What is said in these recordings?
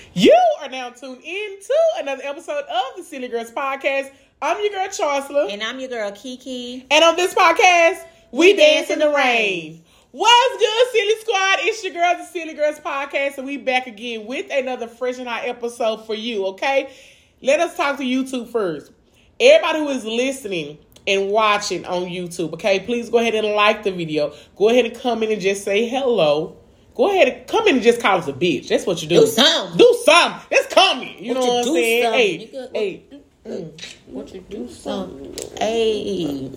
You are now tuned in to another episode of the Silly Girls Podcast. I'm your girl, Charsla. And I'm your girl, Kiki. And on this podcast, we dance in the rain. What's good, Silly Squad? It's your girl, the Silly Girls Podcast, and we back again with another fresh and hot episode for you, okay? Let us talk to YouTube first. Everybody who is listening and watching on YouTube, okay, please go ahead and like the video. Go ahead and come in and just say hello. Go ahead and come in and just call us a bitch. That's what you do. Do something. Do something. Let's come in. You know what I'm saying? Something. Hey. What you do something? Hey.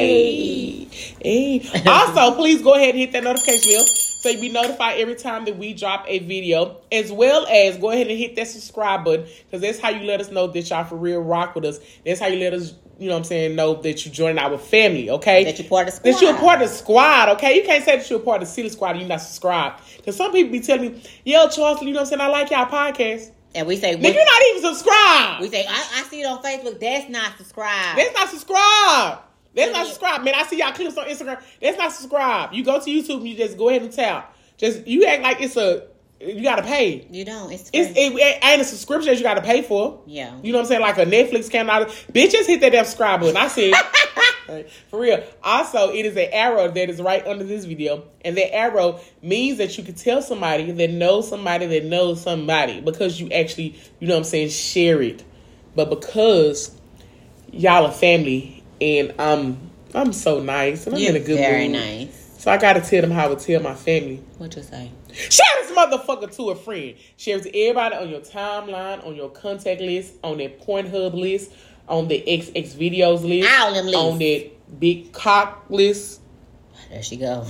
Also, please go ahead and hit that notification bell so you'll be notified every time that we drop a video. As well as go ahead and hit that subscribe button, because that's how you let us know that y'all for real rock with us. That's how you let us, you know what I'm saying, know that you joined our family, okay? That you're part of the squad. That you're a part of the squad, okay? You can't say that you're a part of the Silly Squad and you're not subscribed. Because some people be telling me, yo, Charles, you know what I'm saying, I like y'all podcast. And we say, nigga, you're not even subscribed. We say, I see it on Facebook. That's not subscribed. That's not subscribed. That's not subscribed. Man, I see y'all clips on Instagram. That's not subscribed. You go to YouTube and you just go ahead and tap. You act like you gotta pay. You don't. It ain't a subscription that you gotta pay for. Yeah. You know what I'm saying? Like a Netflix camera. Bitch, just hit that damn subscribe button. I said, for real. Also, it is an arrow that is right under this video. And that arrow means that you can tell somebody that knows somebody that knows somebody. Because you actually, you know what I'm saying, share it. But because y'all are family and I'm so nice. And I'm in a good mood. Very nice. So I gotta tell them how I would tell my family. What you say? Share this motherfucker to a friend. Share it to everybody on your timeline, on your contact list, on that Pornhub list, on the XX videos list, all them lists, on that big cock list. There she go.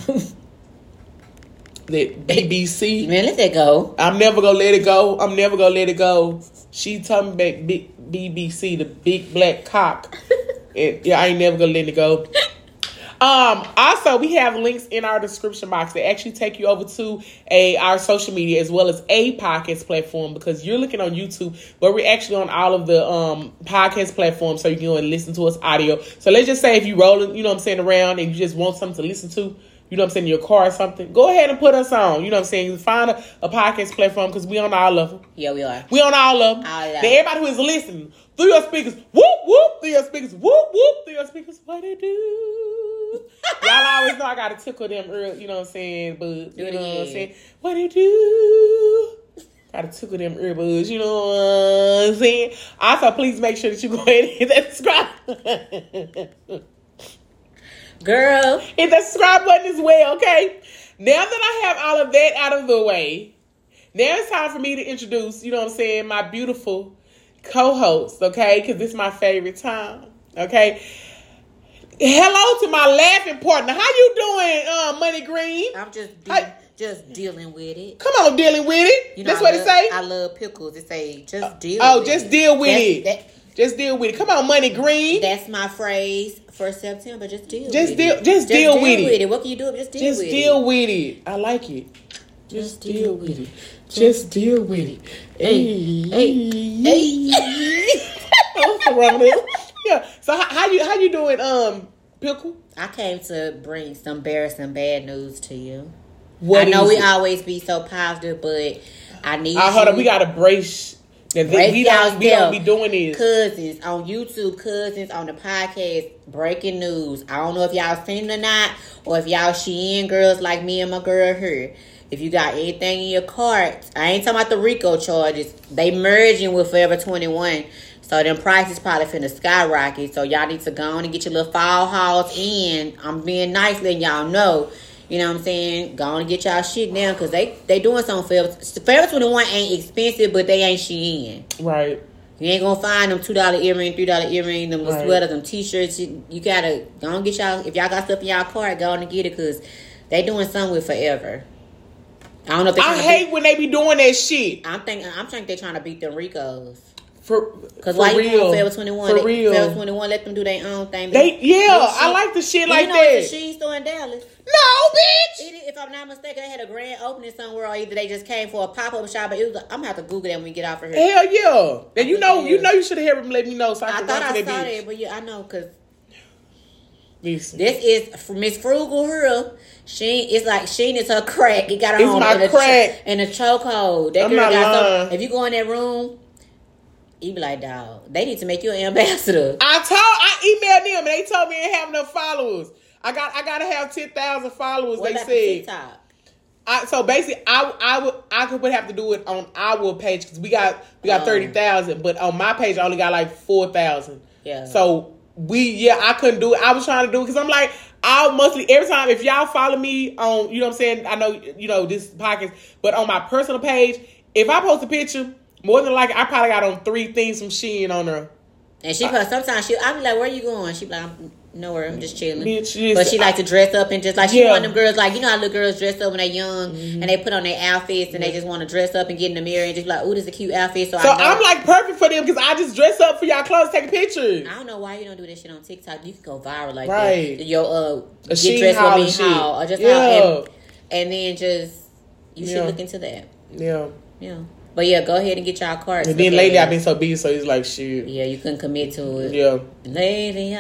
That BBC. Man, let that go. I'm never gonna let it go. She talking about big BBC, the big black cock. And yeah, I ain't never gonna let it go. Also, we have links in our description box that actually take you over to our social media as well as a podcast platform, because you're looking on YouTube, but we're actually on all of the podcast platforms, so you can go and listen to us audio. So let's just say if you rolling, you know what I'm saying, around and you just want something to listen to, you know what I'm saying, in your car or something, go ahead and put us on. You know what I'm saying? Find a podcast platform, because we on all of them. Yeah, we are. We on all of them. Everybody who is listening, through your speakers, whoop, whoop, through your speakers, whoop, whoop, through your speakers, what it do? Y'all always know I gotta tickle them early, you know what I'm saying, buds. You know what I'm saying? What it do? Gotta tickle them earbuds, you know what I'm saying? Also, please make sure that you go ahead and hit that subscribe. Girl. Hit that subscribe button as well, okay? Now that I have all of that out of the way, now it's time for me to introduce, you know what I'm saying, my beautiful co-host, okay? Because this is my favorite time, okay? Hello to my laughing partner. How you doing, Money Green? I'm just dealing with it. Come on, dealing with it. You know, that's what it say. I love pickles. It say just deal. Oh, with just it. deal with it. Just deal with it. Come on, Money Green. That's my phrase for September. Just deal. Just with deal. it. Just deal with it. What can you do? Just deal with it. Just deal with it. I like it. Just deal with it. Just deal with it. Hey. What's wrong with it? Yeah. So how you doing, Pickle? I came to bring some embarrassing bad news to you. What I know we it? Always be so positive, but I need you. Hold on, we gotta brace. We don't be doing this. Cousins on YouTube, cousins on the podcast, breaking news. I don't know if y'all seen it or not, or if y'all Shein girls like me and my girl here. If you got anything in your cart, I ain't talking about the RICO charges. They merging with Forever 21. So them prices probably finna skyrocket. So y'all need to go on and get your little fall hauls in. I'm being nice letting y'all know. You know what I'm saying? Go on and get y'all shit down, because they doing something. Forever 21 ain't expensive, but they ain't Shein. Right. You ain't gonna find them $2 earring, $3 earring, them little sweaters, them t-shirts. You gotta go on and get y'all. If y'all got stuff in y'all cart, go on and get it, because they doing something with Forever. I don't know if they. I hate when they be doing that shit. I'm thinking they trying to beat them Ricos. Because why real, you want Forever 21? For real. Forever 21, let them do their own thing. I like the shit like that. You know it's a Shein store in Dallas? No, bitch. If I'm not mistaken, they had a grand opening somewhere, or either they just came for a pop-up shop. But it was. I'm gonna have to Google that when we get off of here. Hell yeah! And you know, you should have heard him let me know. So I thought I saw that, but yeah, I know, because Listen. This is for Miss Frugal here. Sheen is her crack. It got her It's on my crack. in a chokehold. That I'm girl not got lying. some. If you go in that room, you be like, dog, they need to make you an ambassador. I emailed them and they told me I didn't have enough followers. I gotta have 10,000 followers. What They about said. the TikTok? So basically, I would have to do it on our page because we got 30,000, but on my page I only got like 4,000. Yeah. So I couldn't do it. I was trying to do it because I'm like, I'll mostly every time if y'all follow me on, you know what I'm saying. I know this podcast, but on my personal page, if I post a picture, more than likely I probably got on 3 things from Shein on her. And she sometimes I be like, where you going? She be like, I'm nowhere, I'm just chilling. Bitch, but she like to dress up and just like she Yeah. one of them girls like, you know how little girls dress up when they're young and they put on their outfits and they just want to dress up and get in the mirror and just be like, ooh, this is a cute outfit. So I'm like perfect for them because I just dress up for y'all clothes, take pictures. I don't know why you don't do this shit on TikTok. You can go viral like Right. that. Your A get Shein dressed haul with me and shit. haul or just Yeah. haul and then just you should Yeah. look into that. Yeah. Yeah. But yeah, go ahead and get y'all cards. And then lately I've been so busy, so it's like shit. Yeah, you couldn't commit to it. Yeah. Lately,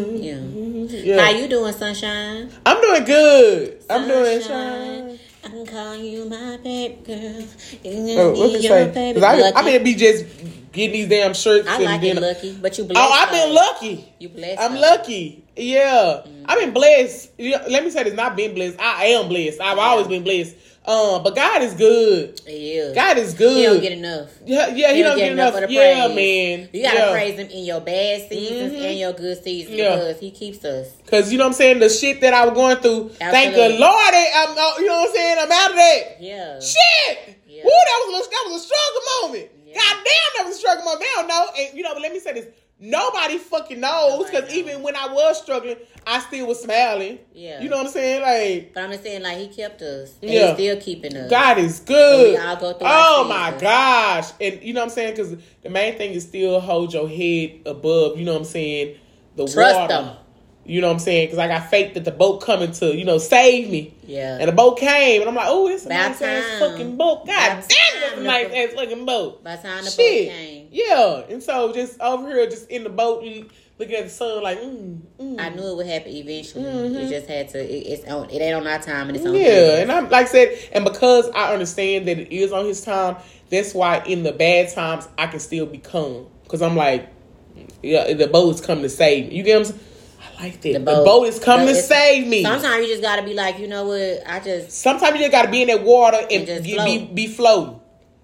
Yeah. How you doing, Sunshine? I'm doing good. I'm doing Sunshine. I can call you my baby girl. what can I say? Because I been be just getting these damn shirts. I like it, Lucky, but you blessed. Oh, I've been lucky. You blessed. I'm lucky. Yeah. I've been blessed. Let me say this, not been blessed. I am blessed. I've always been blessed. But God is good. Yeah. God is good. He don't get enough. Yeah, he don't get enough. of the Yeah, praise. man. You gotta praise him in your bad seasons and your good seasons because he keeps us. Because, you know what I'm saying, the shit that I was going through, thank the Lord, you know what I'm saying, I'm out of that. Yeah. Shit! Yeah. Woo, that was a struggle moment. Yeah. God damn, that was a struggle moment. They don't know. And, but let me say this. Nobody fucking knows because even when I was struggling, I still was smiling. Yeah. You know what I'm saying? Like, But I'm just saying, like, he kept us. And Yeah. he's still keeping us. God is good. So we all go through our Oh my seasons. gosh. And you know what I'm saying? Because the main thing is still hold your head above, you know what I'm saying, the Trust water. them. You know what I'm saying? Because I got faith that the boat coming to, save me. Yeah. And the boat came. And I'm like, oh, it's a About nice ass time. fucking boat. God damn About it, it's a time. nice ass fucking boat. By the time the boat Shit. came. Yeah. And so just over here, just in the boat, looking at the sun like, I knew it would happen eventually. It just had to. It ain't on our time, and it's on. Yeah, and I'm like I said, and because I understand that it is on his time, that's why in the bad times I can still be calm. Because I'm like, yeah, the boat is coming to save me. You get what I'm saying? I like that. The boat is coming to save me. Sometimes you just gotta be like, you know what? Sometimes you just gotta be in that water and just be floating.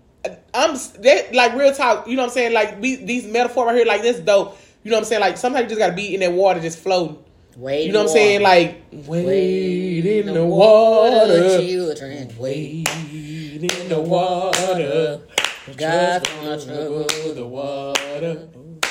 Like real talk. You know what I'm saying? Like these metaphors right here, like this dope. You know what I'm saying? Like sometimes you just gotta be in that water, just floating. You know what I'm saying? Like wade in the water, children. Wade in the water. God's gonna trouble the water.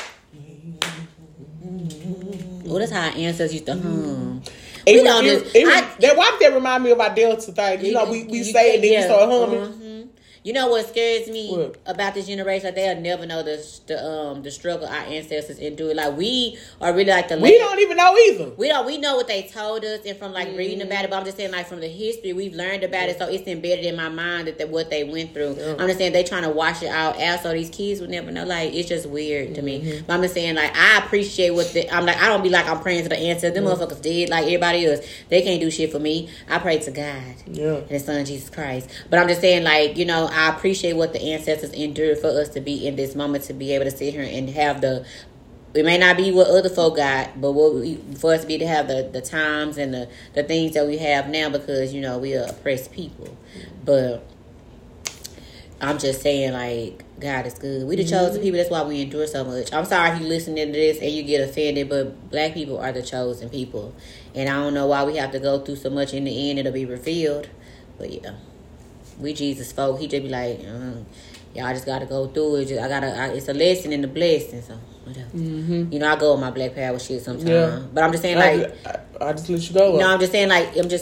Well, that's how our ancestors used to hum. Why did that remind me of our Delta thing? You know, we say it, then we start humming. You know what scares me What? about this generation? Like, they'll never know the struggle our ancestors endured. Like, we are really like the. We don't even know either. We know what they told us and from like reading about it, but I'm just saying like from the history we've learned about it, so it's embedded in my mind that what they went through. Yeah. I'm just saying they trying to wash it out so these kids would never know. Like, it's just weird to me. But I'm just saying like I appreciate I'm like, I don't be like I'm praying to the ancestors. Them motherfuckers dead like everybody else. They can't do shit for me. I pray to God and His Son Jesus Christ. But I'm just saying like, you know, I appreciate what the ancestors endured for us to be in this moment, to be able to sit here and have it may not be what other folk got, but for us to be able to have the times and the things that we have now, because, you know, we are oppressed people. But I'm just saying, like, God is good. We the chosen people. That's why we endure so much. I'm sorry if you listening to this and you get offended, but black people are the chosen people. And I don't know why we have to go through so much. In the end, it'll be revealed. But, yeah. We Jesus folk. He just be like, y'all just gotta go through it. It's a lesson in the blessing. So whatever. You know, I go with my black power shit sometimes. Yeah. But I'm just saying like I just let you go. No, I'm just saying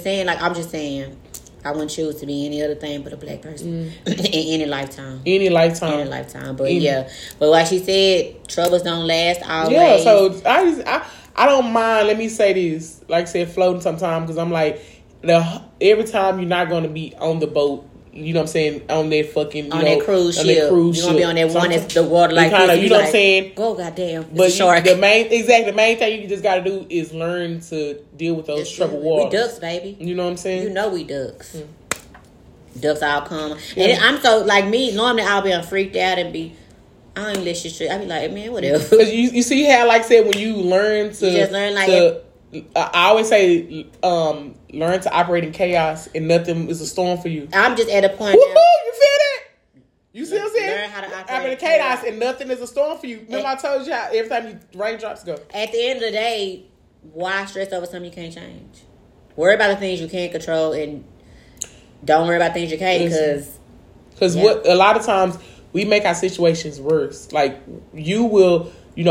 I wouldn't choose to be any other thing but a black person in any lifetime. But but like she said, troubles don't last always. Yeah. So I don't mind. Let me say this. Like I said, floating sometimes, because I'm like every time you're not going to be on the boat. you know what I'm saying, on that fucking, that cruise ship. You're going to be on that one that's the water like kinda, this. you know what I'm saying? Go, goddamn. But the main thing you just got to do is learn to deal with those troubled waters. We ducks, baby. You know what I'm saying? You know we ducks. Ducks all come. And I'm so, like me, normally I'll be freaked out and be, I don't even let shit straight. I be like, man, whatever. Because you see how, like I said, when you learn to... You just learn like... I always say, learn to operate in chaos and nothing is a storm for you. I'm just at a point now. You feel that? You see what I'm saying? Learn how to operate in chaos and nothing is a storm for you. Remember I told you how every time raindrops go. At the end of the day, why stress over something you can't change? Worry about the things you can't control and don't worry about things you can't because what a lot of times we make our situations worse. Like you will,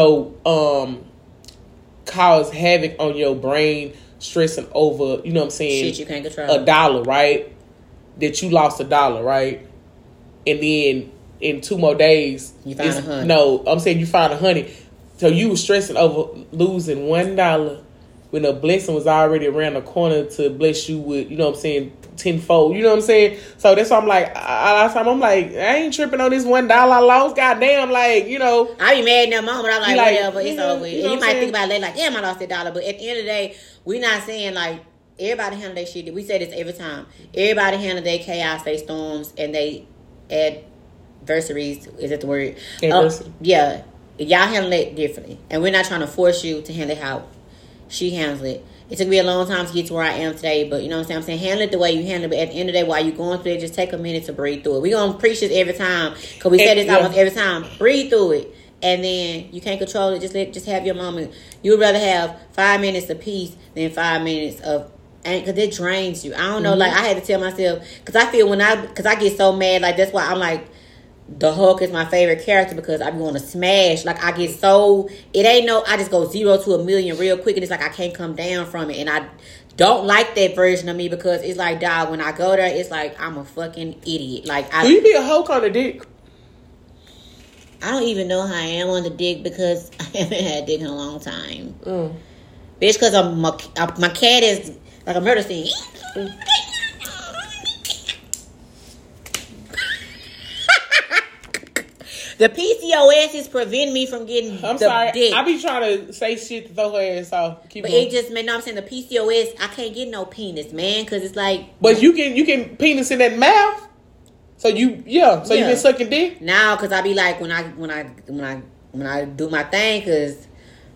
cause havoc on your brain stressing over, you know what I'm saying? Shit you can't control. $1, right? That you lost $1, right? And then in 2 more days, you find $100. No, I'm saying you find $100. So you were stressing over losing $1 when a blessing was already around the corner to bless you with, you know what I'm saying, tenfold. You know what I'm saying? So that's why I'm like, I'm like, I ain't tripping on this $1 I lost. Goddamn, like, I be mad in that moment. I'm like, whatever, it's over. You know and you might think about it later, like, damn, I lost $1. But at the end of the day, we not saying like everybody handle their shit. We say this every time. Everybody handle their chaos, their storms, and they adversaries. Is that the word? Adversity. Yeah, y'all handle it differently, and we're not trying to force you to handle it how she handles it. It took me a long time to get to where I am today, but you know what I'm saying? Handle it the way you handle it. But at the end of the day, while you're going through it, just take a minute to breathe through it. We're going to preach this every time, because we say this almost every time. Breathe through it. And then you can't control it. Just have your moment. You would rather have 5 minutes of peace than 5 minutes of anger, because it drains you. I don't know. Like, I had to tell myself, because I feel because I get so mad, like, that's why I'm like, the Hulk is my favorite character, because I be want to smash. Like, I get so... I just go 0 to 1,000,000 real quick, and it's like I can't come down from it. And I don't like that version of me, because it's like, dog, when I go there, it's like I'm a fucking idiot. Like, do you be a Hulk on the dick? I don't even know how I am on the dick, because I haven't had dick in a long time. Bitch, because my cat is like a murder scene. The PCOS is preventing me from getting dick. I be trying to say shit to throw her ass off. But it just, man, I'm saying the PCOS, I can't get no penis, man, because it's like... But you can penis in that mouth? So you been sucking dick? Now, because I be like, when I do my thing, because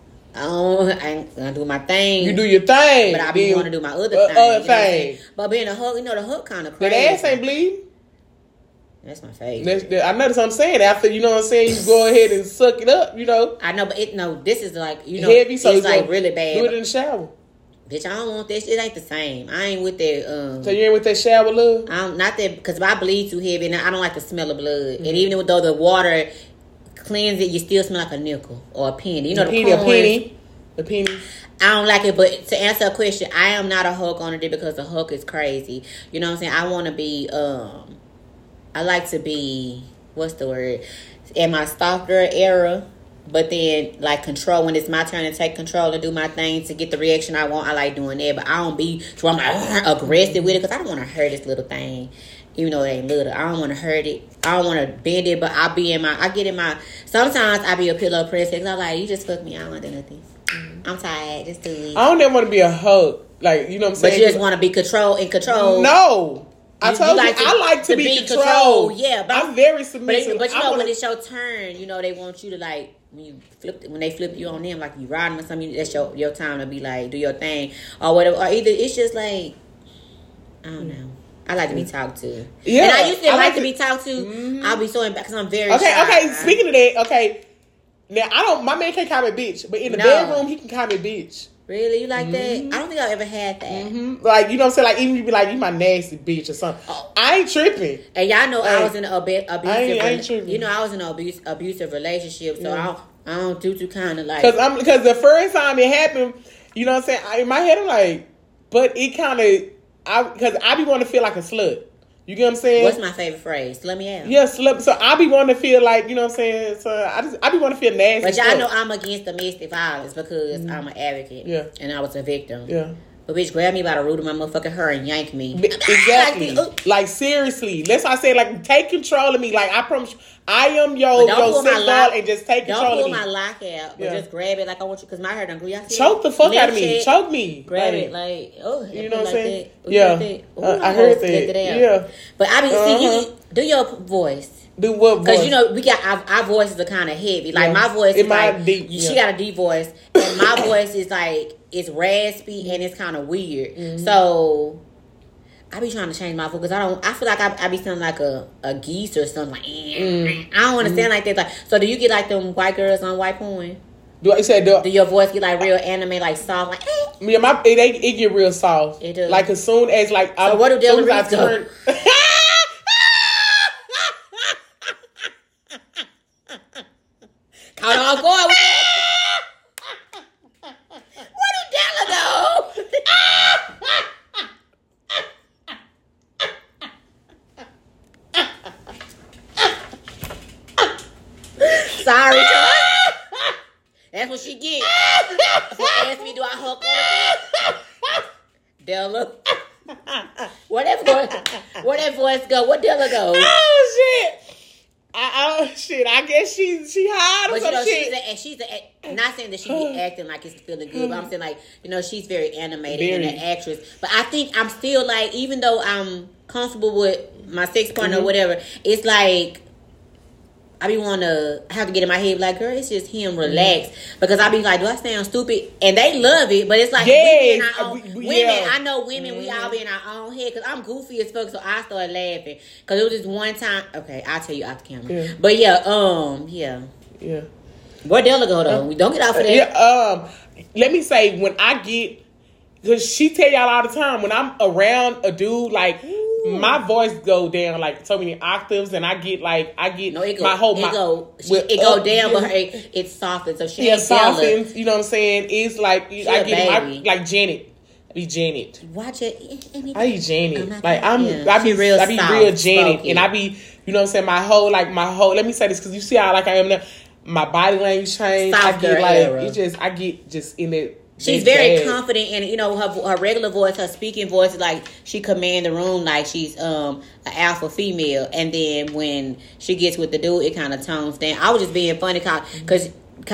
I do my thing. You do your thing. But I be want to do my other thing. But being a hook, the hook kind of crazy. The ass ain't bleeding. That's my favorite. I know that's what I'm saying. After, you know what I'm saying, you go ahead and suck it up, I know, but this is like, heavy, so it's like really bad. Do it in the shower. Bitch, I don't want this. It ain't the same. I ain't with that. So you ain't with that shower, love? Not that, because if I bleed too heavy, and I don't like the smell of blood. And even though the water cleans it, you still smell like a nickel or a penny. A penny. I don't like it, but to answer a question, I am not a hook on it because the hook is crazy. You know what I'm saying? I want to be, I like to be, what's the word? In my stalker era, but then like control, when it's my turn to take control and do my thing to get the reaction I want, I like doing that. But I don't be, so I'm like aggressive with it, because I don't want to hurt this little thing. Even though it ain't little, I don't want to hurt it. I don't want to bend it, but sometimes I be a pillow princess, because I'm like, you just fuck me, I don't want to do nothing. I'm tired, just do it. I don't ever want to be a hoe. Like, you know what I'm saying? But you just want to be in control. No. I told you, I like to be controlled. Yeah, but I'm very submissive. But when it's your turn, they want you to like, when they flip you on them, like you riding or something, that's your time to be like, do your thing or whatever. Or either it's just like, I don't know. I like to be talked to. Yeah, and I used to like to be talked to. Mm-hmm. I'll be so because I'm very shy. Okay. Speaking of that, okay. Now my man can't call me bitch, but in the bedroom he can call me bitch. Really? You like that? I don't think I've ever had that. Mm-hmm. Like, you know what I'm saying? Like, even you be like, you my nasty bitch or something. Oh. I ain't tripping. And y'all know I was in an abusive... I ain't tripping. I was in an abusive relationship, so I don't do too kind of like... Because the first time it happened, you know what I'm saying? In my head, I'm like... But it kind of... Because I be wanting to feel like a slut. You get what I'm saying? What's my favorite phrase? Let me ask. Yeah, slut. So I be wanting to feel like, you know what I'm saying? So I be wanting to feel nasty. But y'all know I'm against domestic violence because I'm an advocate. Yeah. And I was a victim. Yeah. But bitch, grab me by the root of my motherfucking hair and yank me. Exactly. Like seriously. That's why I say like take control of me. Like I promise you, I am your sex doll and just take control of me. Don't pull my lock out, but just grab it like I want you, because my hair done grew. Choke the fuck out of me. Choke me. Grab it like, you know what I'm saying? That. Yeah. I heard that. Yeah. But I mean, see, you do your voice. Do what voice? Because, you know, we got our voices are kind of heavy. Like, my voice is like, deep, she got a deep voice. And my voice is like, it's raspy and it's kind of weird. Mm-hmm. So, I be trying to change my voice because I feel like I be sounding like a geese or something. Like, I don't want to sound like that. Like, so, do you get like them white girls on white porn? Do your voice get like real anime, like soft, like? Yeah, it get real soft. It does. Like as soon as like, so what do Della Reese go? Hold on, I'm going with that. Where did Della go? Sorry, Toy. That's what she get. She asked me, do I hook on it? Della. Where that voice go? Where Della go? Oh, shit. Shit, I guess she hot or but some you know, shit. She's not saying that she be acting like it's feeling good, but I'm saying like, you know, she's very animated and an actress. But I think I'm still like, even though I'm comfortable with my sex partner or whatever, it's like I be want to have to get in my head like, girl, it's just him, relax. Because I be like, do I sound stupid? And they love it, but it's like women, I know women, we all be in our own head. Because I'm goofy as fuck, so I started laughing. Because it was just one time. Okay, I'll tell you off the camera. Yeah. But yeah. Where Della go though? We don't get off of that. Let me say, when I get, because she tell y'all all the time, when I'm around a dude, like, my voice go down like so many octaves, and I get my whole it go down, but it softens. So she softens. You know what I'm saying? It's like I get like Janet. I be Janet. Watch it. I be Janet. I be real Janet, and I be, you know what I'm saying? My whole. Let me say this because you see how like I am now. My body language change. I get like I get just in it. She's very confident in, you know, her regular voice, her speaking voice is like she command the room like she's an alpha female. And then when she gets with the dude, it kind of tones down. I was just being funny because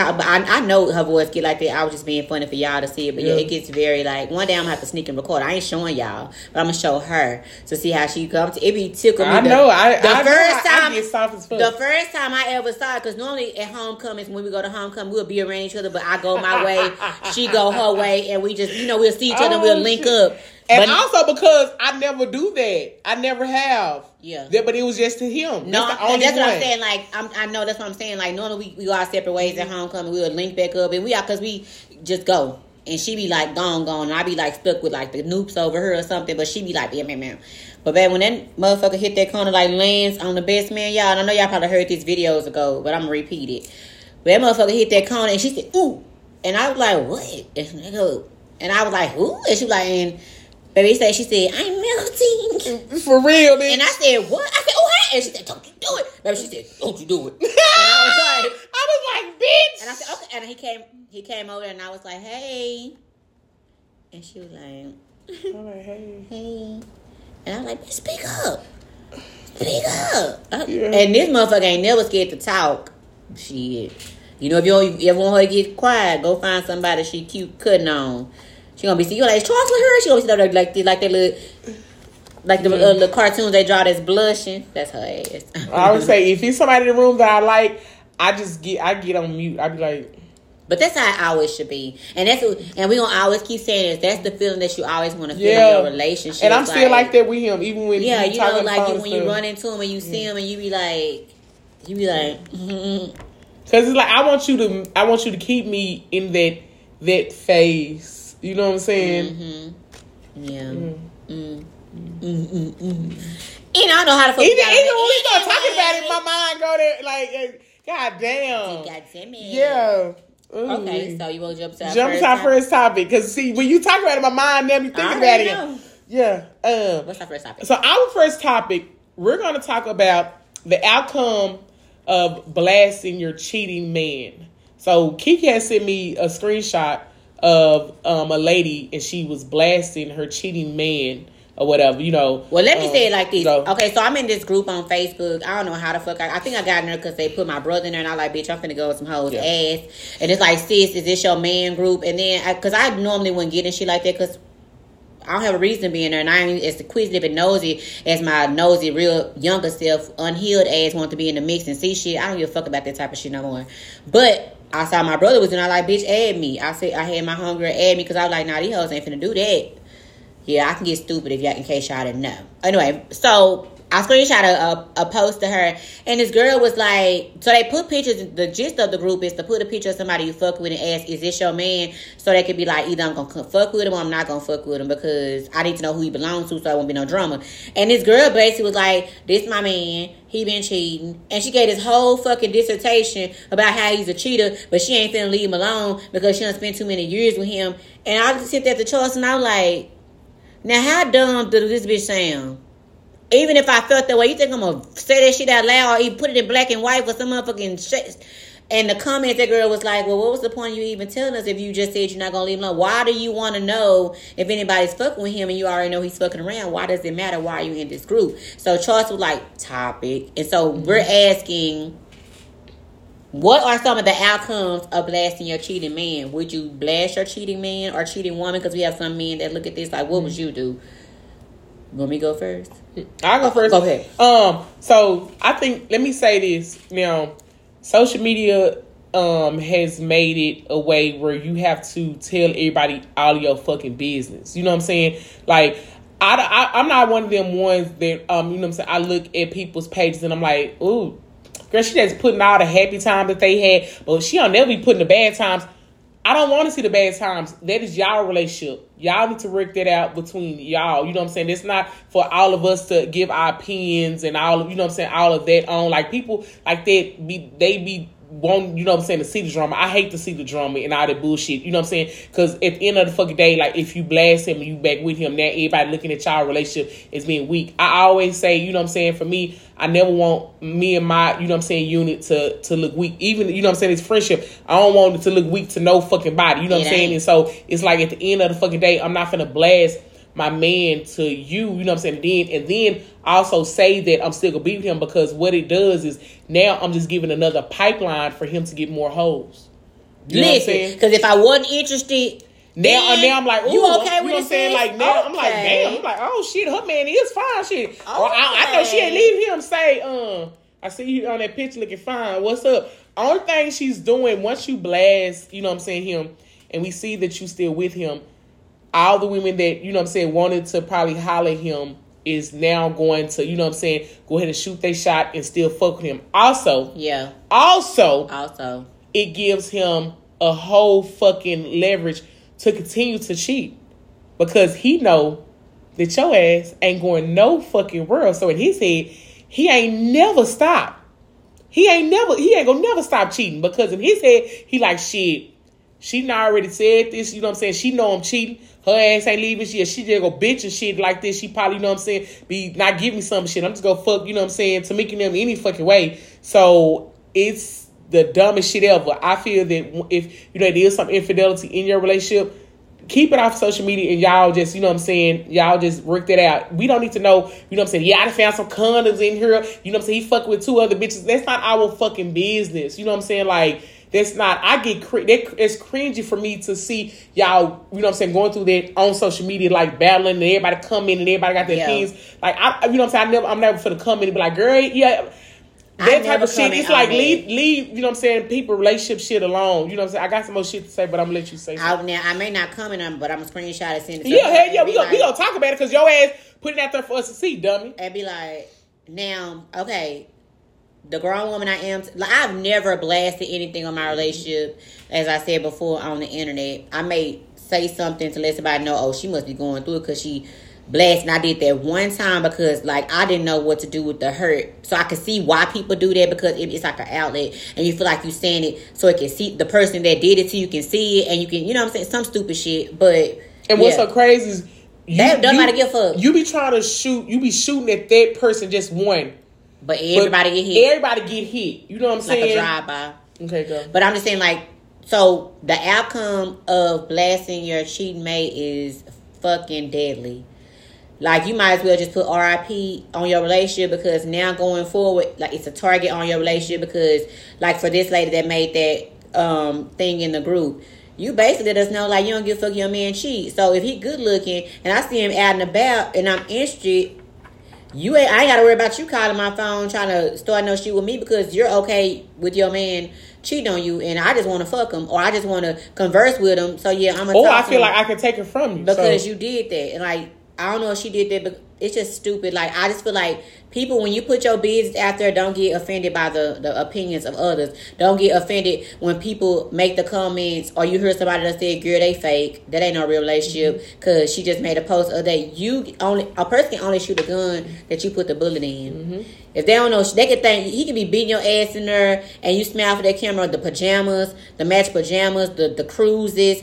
I know her voice get like that. I was just being funny for y'all to see it. But yeah, it gets very like, one day I'm going to have to sneak and record. I ain't showing y'all, but I'm going to show her to see how she comes. It be tickling me. I know. I get soft as fuck. The first time I ever saw it, because normally at homecomings, when we go to homecoming, we'll be around each other, but I go my way, she go her way, and we just, you know, we'll see each other and we'll link up. And also because I never do that. I never have. Yeah. But it was just to him. No, that's what I'm saying. Like, I know that's what I'm saying. Like, normally we go our separate ways at homecoming. We'll link back up. And because we just go. And she be like, gone. And I be like stuck with like the noops over her or something. But she be like, man. But babe, when that motherfucker hit that corner, like lands on the best man, y'all. And I know y'all probably heard this videos ago, but I'm going to repeat it. But that motherfucker hit that corner and she said, ooh. And I was like, what? And I was like, ooh. And she was like, and baby she said, I'm melting. For real, bitch. And I said, what? I said, oh, hey. And she said, don't you do it. Baby, she said, don't you do it. And I was like, bitch. And I said, okay. And he came over and I was like, hey. And she was like, hey. And I was like, bitch, speak up. Yeah. And this motherfucker ain't never scared to talk. Shit. You know, if you ever want her to get quiet, go find somebody she cute cutting on. She gonna be see you like Charles with her. She gonna be like that little, like the little cartoons they draw that's blushing. That's her ass. I would say if it's somebody in the room that I like, I get on mute. I be like. But that's how it always should be, and we gonna always keep saying this. That's the feeling that you always want to feel in your relationship. And I'm still like that with him, even when you know, like when you run into him and you see him and you be like. Because it's like I want you to keep me in that phase. You know what I'm saying? Mm-hmm. Yeah. And I don't know how to fuck. Even when we start talking about it, my mind go there like, God damn. God damn it. Yeah. Ooh. Okay, so you want to jump to our first topic? Because see, when you talk about it, my mind never be thinking about it. Yeah. What's our first topic? So our first topic, we're going to talk about the outcome of blasting your cheating man. So Kiki has sent me a screenshot of a lady, and she was blasting her cheating man or whatever, you know. Well, let me say it like this. So, okay, so I'm in this group on Facebook. I don't know how the fuck. I think I got in there because they put my brother in there, and I like, bitch, I'm finna go with some hoes ass. And it's like, sis, is this your man group? And then, because I normally wouldn't get in shit like that because I don't have a reason to be in there, and I ain't as inquisitive and nosy as my nosy, real younger self, unhealed ass want to be in the mix and see shit. I don't give a fuck about that type of shit no more. But I saw my brother was in. I like, bitch, add me. I said I had my homegirl add me because I was like, nah, these hoes ain't finna do that. Yeah, I can get stupid if y'all, in case y'all didn't know. Anyway, so I screenshot a post to her, and this girl was like, so they put pictures. The gist of the group is to put a picture of somebody you fuck with and ask, is this your man? So they could be like, either I'm gonna fuck with him or I'm not gonna fuck with him because I need to know who he belongs to, so there won't be no drama. And this girl basically was like, this my man, he been cheating, and she gave this whole fucking dissertation about how he's a cheater, but she ain't finna leave him alone because she done spent too many years with him. And I just sit there at the choice, and I was like, now, how dumb does this bitch sound? Even if I felt that way, you think I'm going to say that shit out loud or even put it in black and white for some motherfucking shit? And the comment, that girl was like, well, what was the point of you even telling us if you just said you're not going to leave him alone? Why do you want to know if anybody's fucking with him and you already know he's fucking around? Why does it matter? Why are you in this group? So Charles was like, topic. And so we're asking, what are some of the outcomes of blasting your cheating man? Would you blast your cheating man or cheating woman? Because we have some men that look at this like, what would you do? Want me to go first? I'll go first. Go ahead. So I think, let me say this. Now, social media has made it a way where you have to tell everybody all of your fucking business. You know what I'm saying? Like, I'm not one of them ones that, you know what I'm saying, I look at people's pages and I'm like, ooh, girl, she just putting all the happy times that they had, but she don't never be putting the bad times. I don't want to see the bad times. That is y'all relationship. Y'all need to work that out between y'all. You know what I'm saying? It's not for all of us to give our opinions and all of, you know what I'm saying, all of that on. Like, people like that, they be want, you know what I'm saying, to see the drama. I hate to see the drama and all that bullshit. You know what I'm saying? Because at the end of the fucking day, like, if you blast him and you back with him, now everybody looking at y'all relationship as being weak. I always say, you know what I'm saying, for me, I never want me and my, you know what I'm saying, unit to look weak. Even, you know what I'm saying, it's friendship. I don't want it to look weak to no fucking body. You know what I'm saying? And so it's like at the end of the fucking day, I'm not finna blast my man to you, you know what I'm saying? And then also say that I'm still gonna be with him, because what it does is now I'm just giving another pipeline for him to get more hoes. You know what I'm saying? Because if I wasn't interested, now I'm like, ooh, you okay with you know what I'm saying? Like, now I'm like, damn, I'm like, oh shit, her man is fine, shit. Okay. Or I know she ain't leaving him say, I see you on that picture looking fine. What's up? Only thing she's doing, once you blast, you know what I'm saying, him, and we see that you still with him, all the women that, you know what I'm saying, wanted to probably holler at him is now going to, you know what I'm saying, go ahead and shoot their shot and still fuck with him. Also, it gives him a whole fucking leverage to continue to cheat, because he know that your ass ain't going no fucking world. So in his head, he ain't never stop. He ain't gonna never stop cheating, because in his head, he like, shit, she done already said this, you know what I'm saying? She know I'm cheating. Her ass ain't leaving shit. She just go bitch and shit like this. She probably, you know what I'm saying, be not give me some shit. I'm just gonna fuck, you know what I'm saying, to making them any fucking way. So it's the dumbest shit ever. I feel that if, you know, there is some infidelity in your relationship, keep it off social media and y'all just, you know what I'm saying, y'all just work that out. We don't need to know, you know what I'm saying, yeah, I found some condoms in here, you know what I'm saying, he fucking with 2 other bitches. That's not our fucking business. You know what I'm saying? Like, that's not, it's cringy for me to see y'all, you know what I'm saying, going through that on social media, like battling, and everybody come in and everybody got their opinions. Like, you know what I'm saying, I'm never finna come in and be like, girl, yeah, that type of shit. It's like, leave, you know what I'm saying, people, relationship shit alone. You know what I'm saying? I got some more shit to say, but I'm gonna let you say something. Now, I may not comment on, but I'm gonna screenshot and send it. Yeah, hell yeah, we gonna talk about it, because your ass put it out there for us to see, dummy. And be like, now, okay, the grown woman I am, like, I've never blasted anything on my relationship, as I said before, on the internet. I may say something to let somebody know, oh, she must be going through it because she blasted. And I did that one time because, like, I didn't know what to do with the hurt. So I could see why people do that, because it's like an outlet, and you feel like you're saying it so it can see the person that did it to you can see it, and you can, you know what I'm saying, some stupid shit. But and what's so crazy is nobody give a fuck. You be trying to shoot, you be shooting at that person just one. But everybody get hit. Everybody get hit. You know what I'm saying? Like a drive-by. Okay, go. But I'm just saying, like, So the outcome of blasting your cheating mate is fucking deadly. Like, you might as well just put RIP on your relationship, because now going forward, like, it's a target on your relationship, because, like, for this lady that made that thing in the group, you basically let us know, like, you don't give a fuck your man cheat. So if he good looking and I see him out and about and I'm interested, I ain't gotta worry about you calling my phone trying to start no shit with me, because you're okay with your man cheating on you, and I just want to fuck him, or I just want to converse with him. So yeah, I'm gonna. Or I feel like I can take it from you because you did that, and like, I don't know if she did that, but it's just stupid. Like, I just feel like people, when you put your business out there, don't get offended by the opinions of others. Don't get offended when people make the comments, or you hear somebody that said, girl, they fake. That ain't no real relationship, because she just made a post the other day. A person can only shoot a gun that you put the bullet in. Mm-hmm. If they don't know, they could think he could be beating your ass in there, and you smile for that camera, the pajamas, the match pajamas, the cruises,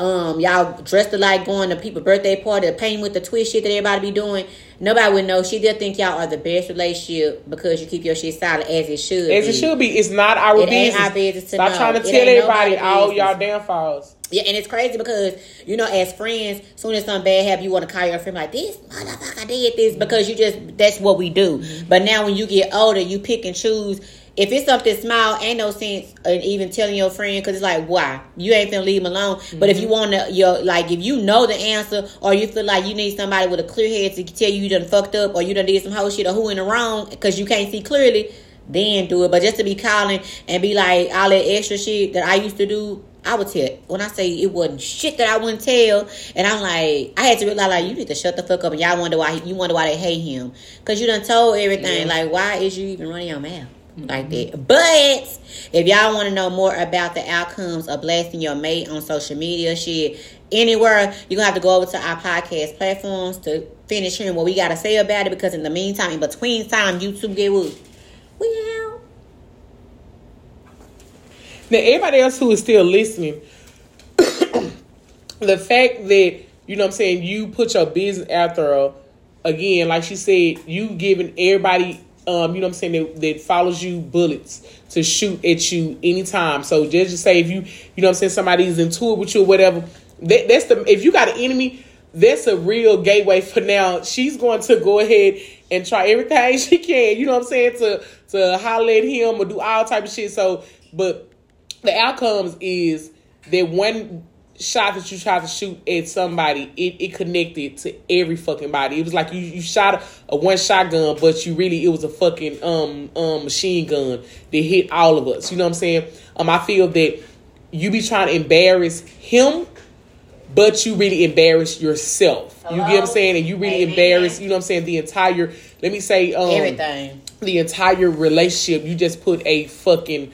y'all dressed alike going to people's birthday party, the paint with the twist shit that everybody be doing. Nobody would know. She did think y'all are the best relationship because you keep your shit solid as it should be. As it should be. It's not our business. It ain't our business to know. Stop trying to tell everybody all y'all downfalls. Yeah, and it's crazy because, as friends, as soon as something bad happens, you want to call your friend like, this motherfucker did this, because that's what we do. Mm-hmm. But now when you get older, you pick and choose. If it's something small, ain't no sense in even telling your friend, because it's like, why? You ain't finna leave him alone. Mm-hmm. But if you want to, if you know the answer, or you feel like you need somebody with a clear head to tell you done fucked up, or you done did some whole shit, or who in the wrong, because you can't see clearly, then do it. But just to be calling and be like, all that extra shit that I used to do, I would tell. When I say it wasn't shit that I wouldn't tell, and I'm like, I had to realize, like, you need to shut the fuck up, and y'all wonder why they hate him, because you done told everything. Yeah. Like, why is you even running your mouth like that? But if y'all want to know more about the outcomes of blasting your mate on social media, shit, anywhere, you're gonna have to go over to our podcast platforms to finish hearing what we gotta say about it, because in the meantime, in between time, YouTube get what we out. Now, everybody else who is still listening, the fact that, you put your business out there, again, like she said, you giving everybody, that follows you bullets to shoot at you anytime. So just to say, if you, somebody's into it with you or whatever, if you got an enemy, that's a real gateway for now. She's going to go ahead and try everything she can, to holler at him or do all type of shit. So, but the outcomes is that one shot that you tried to shoot at somebody, it connected to every fucking body. It was like you shot a one shotgun, but it was a fucking machine gun that hit all of us. You know what I'm saying? I feel that you be trying to embarrass him, but you really embarrass yourself. Hello? You get what I'm saying? And you really embarrass, the entire, let me say, everything. The entire relationship. You just put a fucking,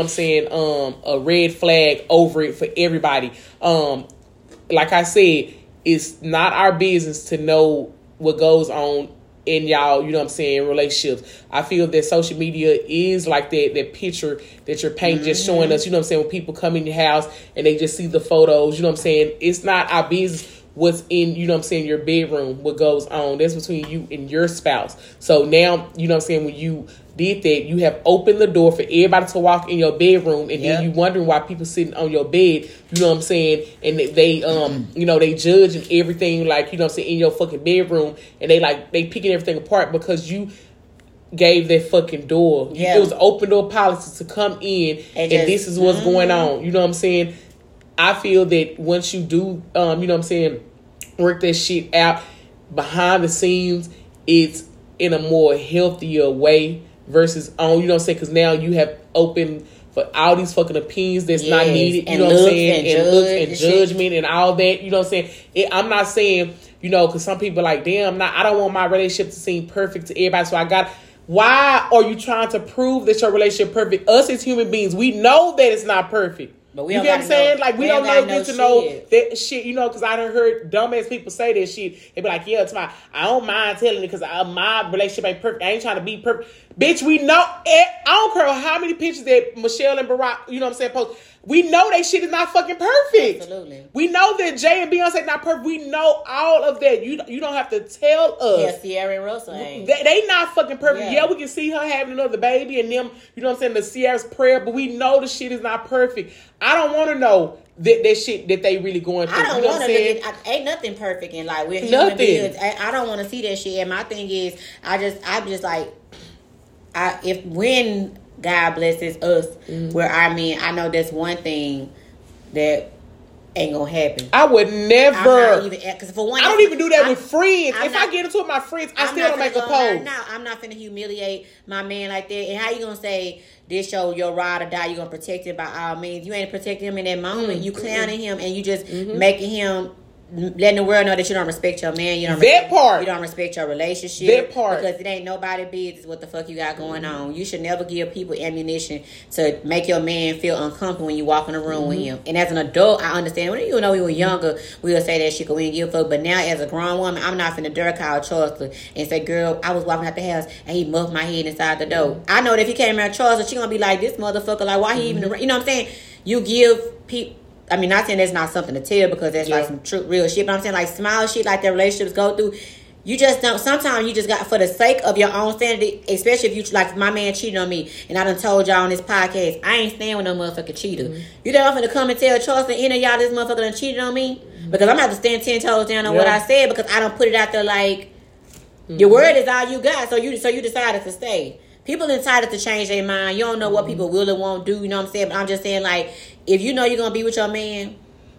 a red flag over it for everybody. Like I said, it's not our business to know what goes on in y'all, relationships. I feel that social media is like that picture that you're painting, just showing us, when people come in your house and they just see the photos, it's not our business what's in, your bedroom, what goes on. That's between you and your spouse. So now, when you did that, you have opened the door for everybody to walk in your bedroom, and then you wondering why people sitting on your bed, and they they judge and everything, like, in your fucking bedroom, and they picking everything apart because you gave that fucking door. It was open door policy to come in, and this is what's going on. You know what I'm saying? I feel that once you do, work that shit out behind the scenes, it's in a more healthier way versus on, because now you have opened for all these fucking opinions that's not needed, and looks and judgment and all that, I'm not saying, because some people are like, damn, I don't want my relationship to seem perfect to everybody, so why are you trying to prove that your relationship perfect? Us as human beings, we know that it's not perfect. But we you get what I'm saying? Like, we don't get to know that shit, because I done heard dumbass people say that shit. They be like, yeah, I don't mind telling it because my relationship ain't perfect. I ain't trying to be perfect. Bitch, we know. I don't care how many pictures that Michelle and Barack, you know what I'm saying, post. We know that shit is not fucking perfect. Absolutely. We know that Jay and Beyonce not perfect. We know all of that. You don't have to tell us. Yeah, Sierra and Russell ain't. They not fucking perfect. Yeah. We can see her having another baby and them, you know what I'm saying, the Sierra's prayer, but we know the shit is not perfect. I don't want to know that shit that they really going through. I don't you know want to look at, ain't nothing perfect in life. We're human beings. I don't want to see that shit. And my thing is, I'm just like, when God blesses us, where I know that's one thing that ain't gonna happen. I would never. Because for one, I don't even do that with friends. If I get into it with my friends, I I'm still don't make a post. No, I'm not finna humiliate my man like that. And how you gonna say this show your ride or die? You gonna protect him by all means? You ain't protecting him in that moment. You clowning him and you just making him. Letting the world know that you don't respect your man, you don't respect your relationship. That part. Because it ain't nobody business what the fuck you got going on. You should never give people ammunition to make your man feel uncomfortable when you walk in the room with him. And as an adult, I understand. When you know we were younger, we would say that shit because we didn't give a fuck. But now as a grown woman, I'm not finna dare call Charles and say, girl, I was walking out the house and he muffed my head inside the door. I know that if he came around Charles, she gonna be like, this motherfucker, like why he even, you know what I'm saying? You give people, I mean, not saying that's not something to tell because that's like some true, real shit. But I'm saying like small shit like that relationships go through. You just don't. Sometimes you just got for the sake of your own sanity. Especially if you like my man cheated on me, and I done told y'all on this podcast, I ain't staying with no motherfucking cheater. You don't finna come and tell Charles and any of y'all this motherfucker done cheated on me because I'm gonna have to stand 10 toes down on what I said because I don't put it out there like your word is all you got. So you decided to stay. People entitled to change their mind. You don't know what people will or won't do. You know what I'm saying? But I'm just saying, like, if you know you're going to be with your man,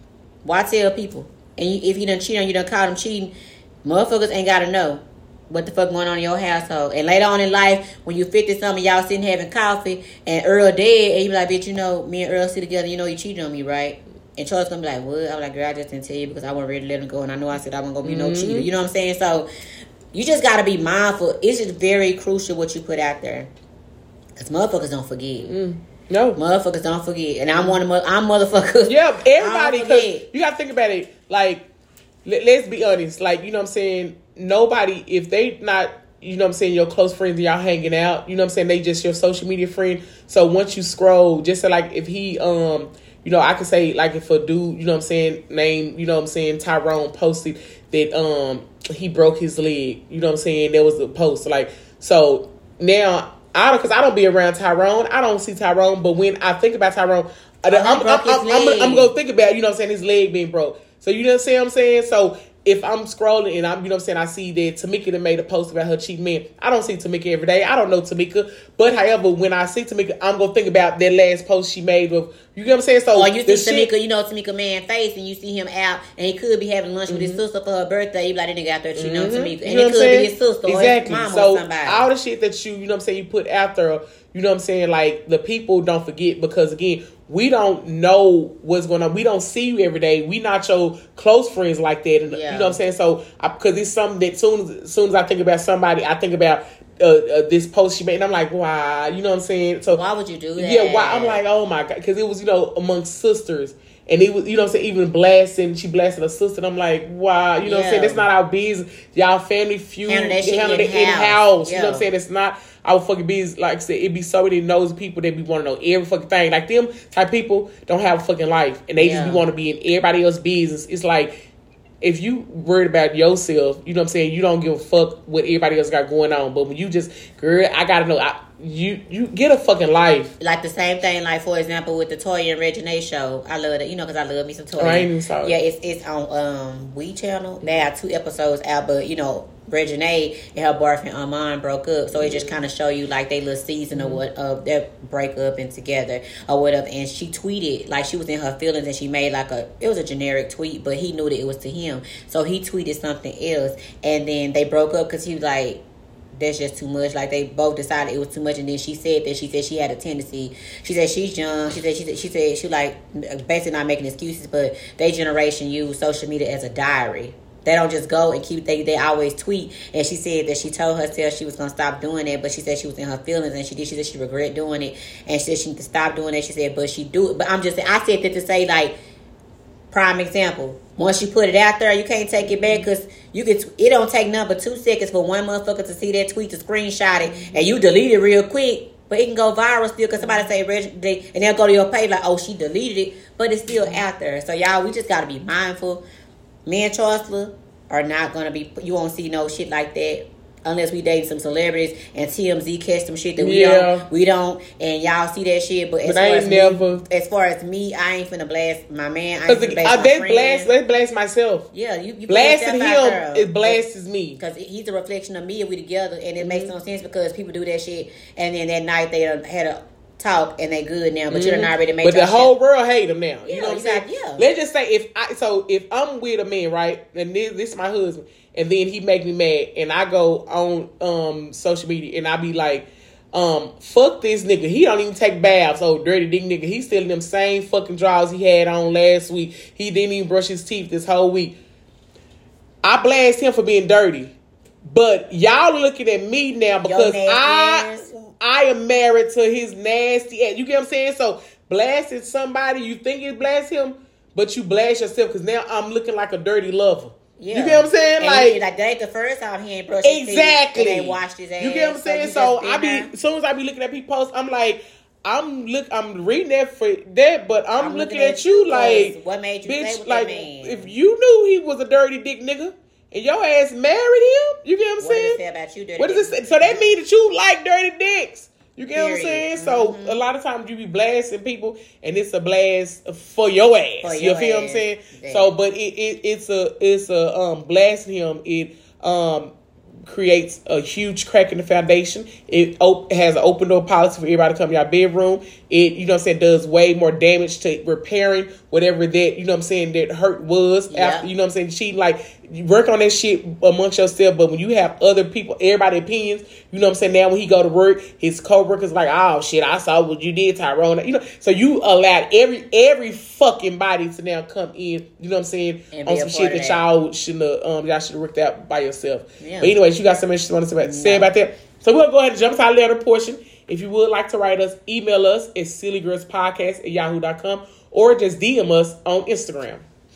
why tell people? And if he done cheat on you, done caught him cheating, motherfuckers ain't got to know what the fuck going on in your household. And later on in life, when you 50-something, y'all sitting having coffee, and Earl dead, and you be like, bitch, you know, me and Earl sit together, you know you cheated on me, right? And Charles going to be like, what? I was like, girl, I just didn't tell you because I wasn't ready to let him go, and I know I said I wasn't going to be no cheater. You know what I'm saying? So you just got to be mindful. It's just very crucial what you put out there. Because motherfuckers don't forget. No. Motherfuckers don't forget. And I'm motherfuckers. Yeah, everybody. Because you got to think about it. Like, let's be honest. Like, you know what I'm saying? Nobody, if they not, you know what I'm saying, your close friends and y'all hanging out, you know what I'm saying, they just your social media friend. So once you scroll, just say like if he, you know, I could say like if a dude, you know what I'm saying, name, you know what I'm saying, Tyrone posted that he broke his leg. You know what I'm saying? There was a post. Like, so now, because I don't be around Tyrone. I don't see Tyrone. But when I think about Tyrone, I'm going to think about, you know what I'm saying, his leg being broke. So you know what I'm saying? So if I'm scrolling and I'm, you know what I'm saying, I see that Tamika done made a post about her cheating man. I don't see Tamika every day. I don't know Tamika. But however, when I see Tamika, I'm going to think about that last post she made with, you know what I'm saying? So, or you see Tamika, you know Tamika man face and you see him out and he could be having lunch with his sister for her birthday. You be like, that nigga out there cheating on Tamika. And it could be his sister or his mom or somebody. All the shit that you know what I'm saying, you put out there, you know what I'm saying, like the people don't forget because again, we don't know what's going on. We don't see you every day. We not your close friends like that. And, you know what I'm saying? So, because it's something that soon as I think about somebody, I think about this post she made. And I'm like, wow. You know what I'm saying? So why would you do that? Yeah, why? I'm like, oh my God. Because it was, you know, amongst sisters. And it was, you know what I'm saying, even blasting, she blasted her sister. And I'm like, wow. You know what I'm saying? That's not our business. Y'all family feud. Handle that in-house. You know what I'm saying? It's not our fucking business. Like I said, it be so many nosy people that be want to know every fucking thing. Like them type people don't have a fucking life. And they just be want to be in everybody else's business. It's like, if you worried about yourself, you know what I'm saying, you don't give a fuck what everybody else got going on. But when you just, girl, I gotta know, you get a fucking life. Like the same thing, like for example, with the Toya and Reginae show. I love it, you know, because I love me some Toya. I ain't even saw it. Yeah, it's on We Channel. They have 2 episodes out, but you know, Reginae and her boyfriend Armand broke up, so it just kind of show you like they little season of what of their breakup and together or whatever. And she tweeted like she was in her feelings, and she made like it was a generic tweet, but he knew that it was to him, so he tweeted something else, and then they broke up because he was like, that's just too much. Like they both decided it was too much, and then she said she had a tendency. She said she's young. She said she like basically not making excuses, but their generation use social media as a diary. They don't just go and keep, they always tweet. And she said that she told herself she was going to stop doing it, but she said she was in her feelings, and she said she regret doing it, and she said she need to stop doing it. She said, but she do it. But I'm just saying, I said that to say, like, Prime example. Once you put it out there, you can't take it back because it don't take nothing but 2 seconds for one motherfucker to see that tweet, to screenshot it, and you delete it real quick. But it can go viral still because somebody say and they'll go to your page like, oh, she deleted it, but it's still out there. So y'all, we just gotta be mindful. Me and Chancellor are not gonna be. You won't see no shit like that. Unless we date some celebrities and TMZ catch some shit that we don't, and y'all see that shit. But as far as me, I ain't finna blast my man. I ain't finna blast my friend. Let's blast myself. Yeah, you blasting him. It blasts me because he's a reflection of me and we together, and it makes no sense because people do that shit, and then that night they had a talk and they good now, but you done already made. But the whole world hate him now. Yeah, you know what I'm saying? Yeah. Let's just say if I'm with a man, right, and this is my husband. And then he make me mad, and I go on social media, and I be like, fuck this nigga. He don't even take baths, old dirty dick nigga. He's still in them same fucking drawers he had on last week. He didn't even brush his teeth this whole week. I blast him for being dirty. But y'all looking at me now because I am married to his nasty ass. You get what I'm saying? So blasting somebody, you think it blast him, but you blast yourself because now I'm looking like a dirty lover. Yeah. You get what I'm saying? And like that ain't the first time he ain't brushed his teeth and they washed his ass. You get what I'm saying? So as soon as I be looking at people posts, I'm like, I'm reading that for that, but I'm looking at you like, what made you bitch, stay with like, that man? if you knew he was a dirty dick nigga and your ass married him, you get what I'm saying? What does it say about you, dirty what does it say? So that means that you like dirty dicks. You get what I'm saying? Mm-hmm. So a lot of times you be blasting people, and it's a blast for your ass. You feel what I'm saying? Damn. So, but it's a blasting him. It creates a huge crack in the foundation. It has an open door policy for everybody to come in your bedroom. It, you know what I'm saying, does way more damage to repairing whatever that, you know what I'm saying, that hurt was after, you know what I'm saying, cheating. Like, you work on that shit amongst yourself, but when you have other people, everybody opinions, you know what I'm saying, now when he go to work, his co-workers like, oh shit, I saw what you did, Tyrone. You know, so you allowed every fucking body to now come in, you know what I'm saying, on some shit that y'all should have worked out by yourself. Yeah. But anyways, you got something you want to say about that? So we'll go ahead and jump to our letter portion. If you would like to write us, email us at sillygirlspodcast@yahoo.com or just DM us on Instagram.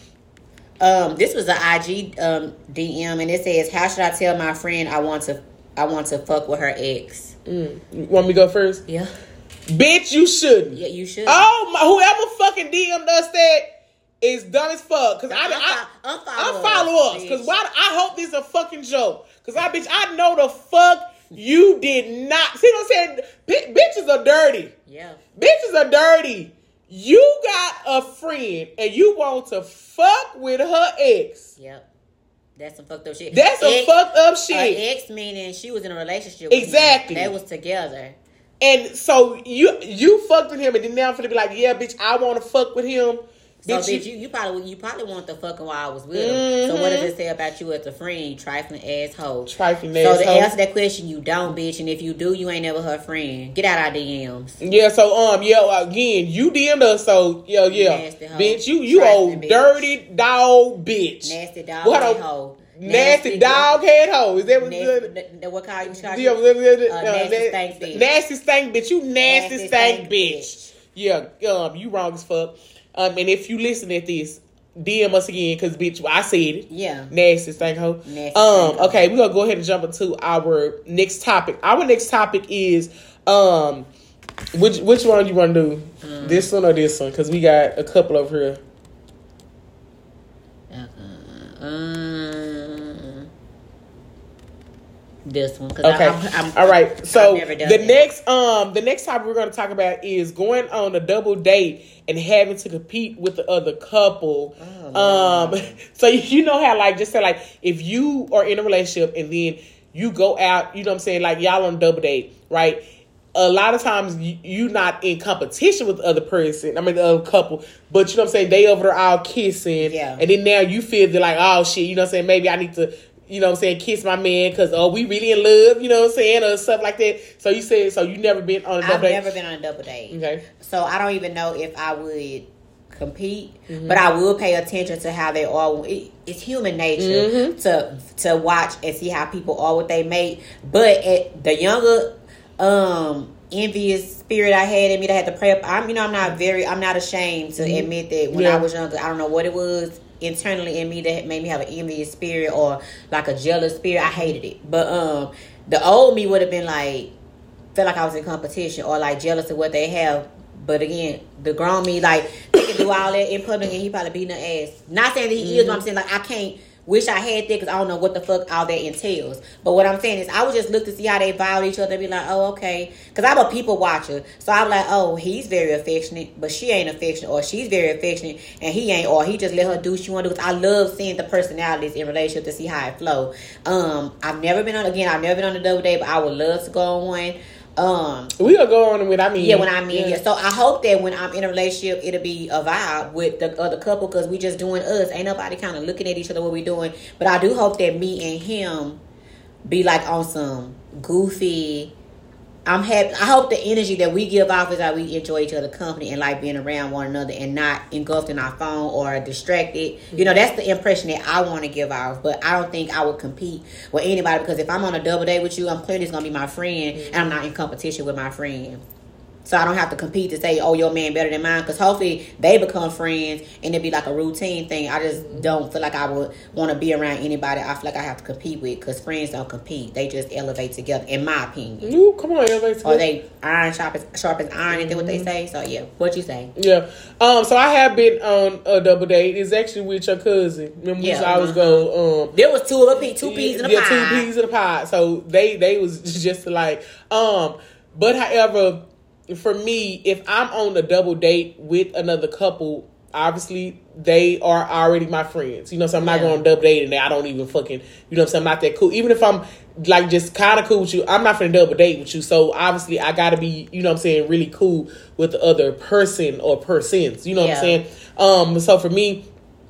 This was an IG DM, and it says, "How should I tell my friend I want to fuck with her ex?" You want me to go first? Yeah. Bitch, you shouldn't. Yeah, you should. Oh my! Whoever fucking DM'd us that is dumb as fuck. Cause unfollow us. Cause why? I hope this is a fucking joke. Cause I know the fuck you did not. See what I'm saying? Bitches are dirty. Yeah. Bitches are dirty. You got a friend and you want to fuck with her ex. Yep. That's some fucked up shit. That's some fucked up shit. Her ex meaning she was in a relationship with exactly. him. They was together. And so you fucked with him and then now I'm finna be like, yeah, bitch, I want to fuck with him. So bitch, you probably want the fucking while I was with him. Mm-hmm. So what does it say about you as a friend, you trifling asshole? Trifling asshole. So to answer that question, you don't, bitch. And if you do, you ain't never her friend. Get out our DMs. Yeah. So again, you DM'd us. So yeah, nasty hoe. Bitch, you old bitch. Dirty dog bitch. Nasty dog head hoe. Nasty dog head hoe. Is that what call you? Nasty stank bitch. Nasty stank bitch. You nasty stank bitch. Yeah. You wrong as fuck. And if you listen at this, DM us again, because bitch, I said it. Yeah. Nasty stank hoe. Okay, we're gonna go ahead and jump into our next topic. Our next topic is which one you wanna do? This one or this one? Because we got a couple over here. This one. Okay. All right. So the next topic we're going to talk about is going on a double date and having to compete with the other couple. So you know how just say if you are in a relationship and then you go out, you know what I'm saying, like y'all on a double date, right? A lot of times you not in competition with the other person. I mean the other couple, but you know what I'm saying, they over there all kissing, and then now you feel they're like, oh shit, you know what I'm saying, maybe I need to, you know what I'm saying, kiss my man because, we really in love, you know what I'm saying, or stuff like that. So you said, so you never been on a double date? I've never been on a double date. Okay. So I don't even know if I would compete, but I will pay attention to how they are. It's human nature to watch and see how people are with their mate. But the younger envious spirit I had in me that I had to pray up. I'm not ashamed to admit that when I was younger, I don't know what it was internally in me that made me have an envious spirit or like a jealous spirit. I hated it. But the old me would have been like, felt like I was in competition or like jealous of what they have. But again, the grown me, like, they can do all that in public and he probably beating her ass. Not saying that he is, but I'm saying, like, I can't wish I had that because I don't know what the fuck all that entails. But what I'm saying is I would just look to see how they violate each other and be like, oh, okay. Because I'm a people watcher. So I'm like, oh, he's very affectionate, but she ain't affectionate. Or she's very affectionate and he ain't. Or he just let her do what she want to do. I love seeing the personalities in relationship to see how it flow. I've never been on a double date, but I would love to go on one. We gonna go on when I mean. Yeah, when I mean, yeah. So I hope that when I'm in a relationship, it'll be a vibe with the other couple because we just doing us. Ain't nobody kind of looking at each other what we doing. But I do hope that me and him be like on some goofy. I'm happy. I hope the energy that we give off is that we enjoy each other's company and like being around one another and not engulfed in our phone or distracted. You know, that's the impression that I want to give off. But I don't think I would compete with anybody because if I'm on a double date with you, I'm clearly going to be my friend and I'm not in competition with my friend. So I don't have to compete to say, oh, your man better than mine. Because hopefully they become friends and it'd be like a routine thing. I just don't feel like I would want to be around anybody I feel like I have to compete with. Because friends don't compete. They just elevate together, in my opinion. Ooh, come on, elevate together. Or they iron sharp as iron. Isn't that what they say? So, yeah. What you say? Yeah. So I have been on a double date. It's actually with your cousin. Remember we always go... there was two peas in a pie. Yeah, 2 peas in a pie. So they was just like... But however... For me, if I'm on a double date with another couple, obviously they are already my friends. You know, so I'm not going on a double date and I don't even fucking, you know, so I'm not that cool. Even if I'm like just kind of cool with you, I'm not finna double date with you. So obviously I gotta be, you know what I'm saying, really cool with the other person or persons. You know what I'm saying? So for me,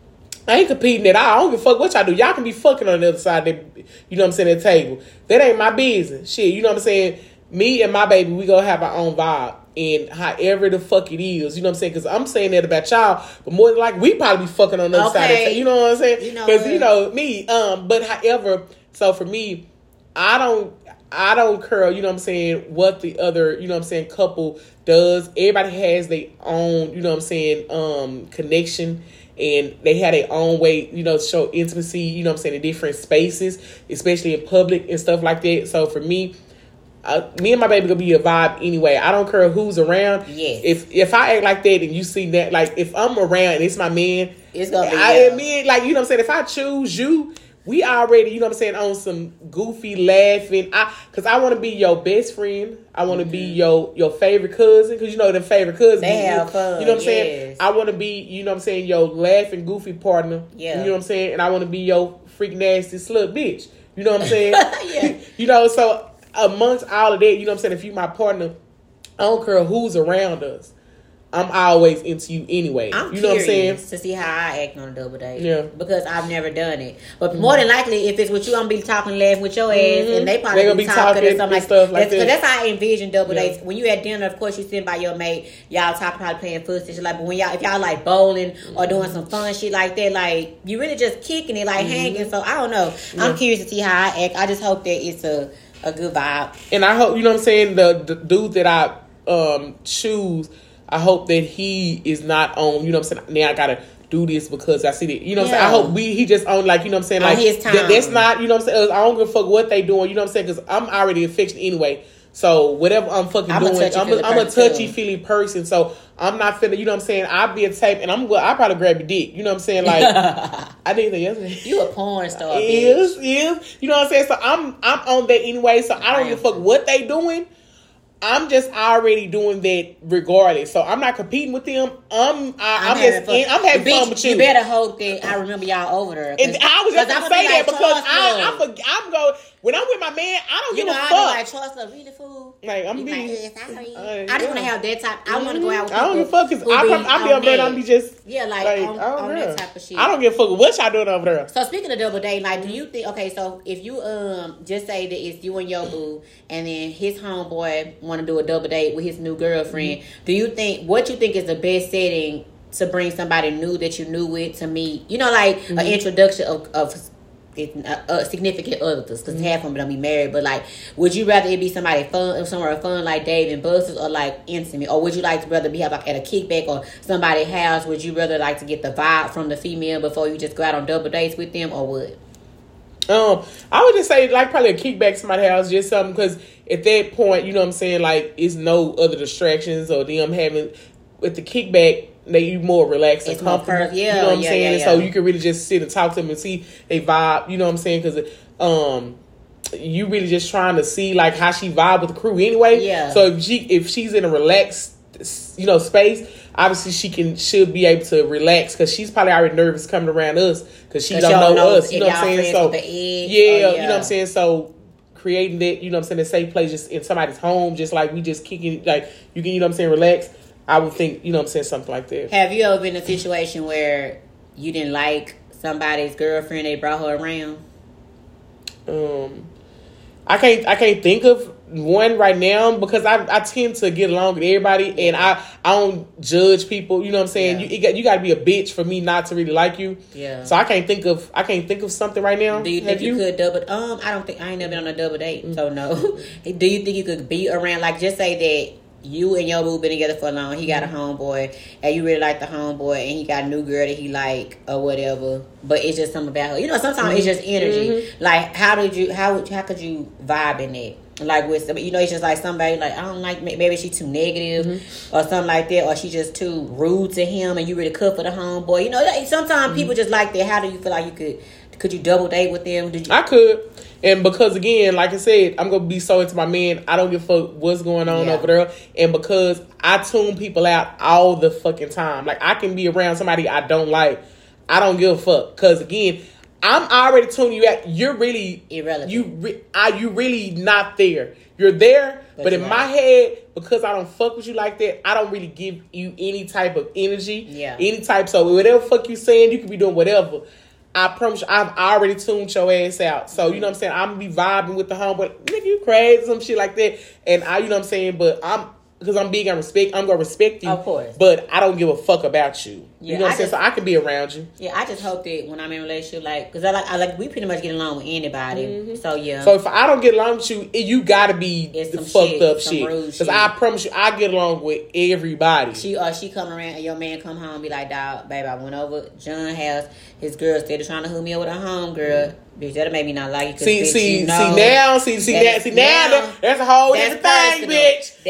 I ain't competing at all. I don't give a fuck what y'all do. Y'all can be fucking on the other side of the, you know what I'm saying, the table. That ain't my business. Shit, you know what I'm saying? Me and my baby, we gonna have our own vibe. And however the fuck it is, you know what I'm saying? Because I'm saying that about y'all, but more than like we probably be fucking on the other side of the table. You know what I'm saying? Because, you know, me. But however, so for me, I don't care, you know what I'm saying, what the other, you know what I'm saying, couple does. Everybody has their own, you know what I'm saying, connection. And they had their own way, you know, to show intimacy, you know what I'm saying, in different spaces, especially in public and stuff like that. So for me, me and my baby gonna be a vibe anyway. I don't care who's around. Yes. If I act like that and you see that, like if I'm around and it's my man, it's gonna be. I admit, like, you know what I'm saying. If I choose you, we already, you know what I'm saying, on some goofy laughing. Cause I want to be your best friend. I want to be your favorite cousin. Cause you know the favorite cousin. They have fun. You know what I'm saying. I want to be, you know what I'm saying, your laughing goofy partner. Yeah. You know what I'm saying. And I want to be your freak nasty slut bitch. You know what I'm saying. Yeah. You know, so. Amongst all of that, you know what I'm saying, if you my partner, I don't care who's around us. I'm always into you anyway. I'm you know what I'm saying? To see how I act on a double date. Yeah. Because I've never done it. But more than likely, if it's with you, I'm gonna be talking, laughing with your ass, and they probably gonna be talking or something stuff like that. Because that's how I envision double dates. When you at dinner, of course, you sitting by your mate, y'all talking, probably playing footsie, like. But when if y'all like bowling or doing some fun shit like that, like you really just kicking it, like hanging. So I don't know. I'm curious to see how I act. I just hope that it's a good vibe. And I hope, you know what I'm saying, the dude that I choose, I hope that he is not on, you know what I'm saying, now I gotta do this because I see that, you know what I'm saying, I hope he just on, like, you know what I'm saying, like, his time. That's not, you know what I'm saying, I don't give a fuck what they doing, you know what I'm saying, because I'm already affectionate anyway. So whatever I'm fucking doing, I'm a touchy-feely person. So I'm not finna, you know what I'm saying, I'll be a tape and I'll probably grab your dick. You know what I'm saying? Like, I did that yesterday. You a porn star, bitch. Is. You know what I'm saying? So I'm on that anyway. So I don't give a fuck what they doing. I'm just already doing that regardless. So I'm not competing with them. I'm having fun with you. You better hope that I remember y'all over there. And I was just gonna say that because I'm going. When I'm with my man, I don't give a fuck. Like, trust her, really, fool. Like, I'm being... I just want to have that type... I want to go out with people. I don't give a fuck, because I'm be over there and I'm be just... Yeah, like on that type of shit. I don't give a fuck what y'all doing over there. So, speaking of double date, like, do you think... Okay, so, if you just say that it's you and your boo, and then his homeboy want to do a double date with his new girlfriend, do you think... What you think is the best setting to bring somebody new that you new with to meet? You know, like, an introduction of significant others, because half of them don't be married. But like, would you rather it be somebody fun, somewhere fun like Dave and Buster's, or like intimate, or would you like to rather be like at a kickback or somebody's house? Would you rather like to get the vibe from the female before you just go out on double dates with them, or what? I would just say like probably a kickback to somebody's house, just something, because at that point, you know what I'm saying, like it's no other distractions or them having with the kickback. You more relaxed and comfortable. You know what I'm saying? Yeah. So you can really just sit and talk to them and see a vibe. You know what I'm saying? Because you really just trying to see like how she vibe with the crew anyway. Yeah. So if she's in a relaxed, space, obviously should be able to relax, because she's probably already nervous coming around us because she don't know us. You know what I'm saying? So you know what I'm saying. So creating that, you know what I'm saying, a safe place just in somebody's home, just like we just kicking, like you can, you know what I'm saying, relax. I would think, you know what I'm saying, something like that. Have you ever been in a situation where you didn't like somebody's girlfriend, they brought her around? I can't think of one right now, because I tend to get along with everybody, and I don't judge people. You know what I'm saying? Yeah. You got to be a bitch for me not to really like you. Yeah. So I can't think of something right now. Do you think you could double? I ain't never been on a double date, so no. Do you think you could be around, like, just say that you and your boo been together for long, he got a homeboy, and you really like the homeboy, and he got a new girl that he like or whatever, but it's just something about her. You know, sometimes it's just energy. Like, how could you vibe in that? Like with, you know, it's just like somebody like, I don't like, maybe she's too negative or something like that, or she's just too rude to him, and you really cut for the homeboy. You know, like, sometimes people just like that. How do you feel like you could you double date with them? I could. And because, again, like I said, I'm going to be so into my man, I don't give a fuck what's going on over there. And because I tune people out all the fucking time. Like, I can be around somebody I don't like. I don't give a fuck. Because, again, I'm already tuning you out. You're really irrelevant. You really not there. You're there, but in my head, because I don't fuck with you like that, I don't really give you any type of energy. Yeah. Any type. So whatever fuck you saying, you can be doing whatever. I promise you, I've already tuned your ass out. So, you know what I'm saying? I'm going to be vibing with the homeboy. Nigga, you crazy, some shit like that. And you know what I'm saying? But because I'm big on respect, I'm going to respect you. Of course. But I don't give a fuck about you. Yeah, you know what I'm saying? So I can be around you. Yeah, I just hope that when I'm in a relationship, like, because I like, we pretty much get along with anybody. So, yeah. So if I don't get along with you, you got to be the fucked up shit. Because I promise you, I get along with everybody. She come around and your man come home and be like, dog, babe, I went over John's house. His girl started trying to hook me up with a home girl. Bitch, that'll make me not like you. See now, that's a whole different thing, bitch.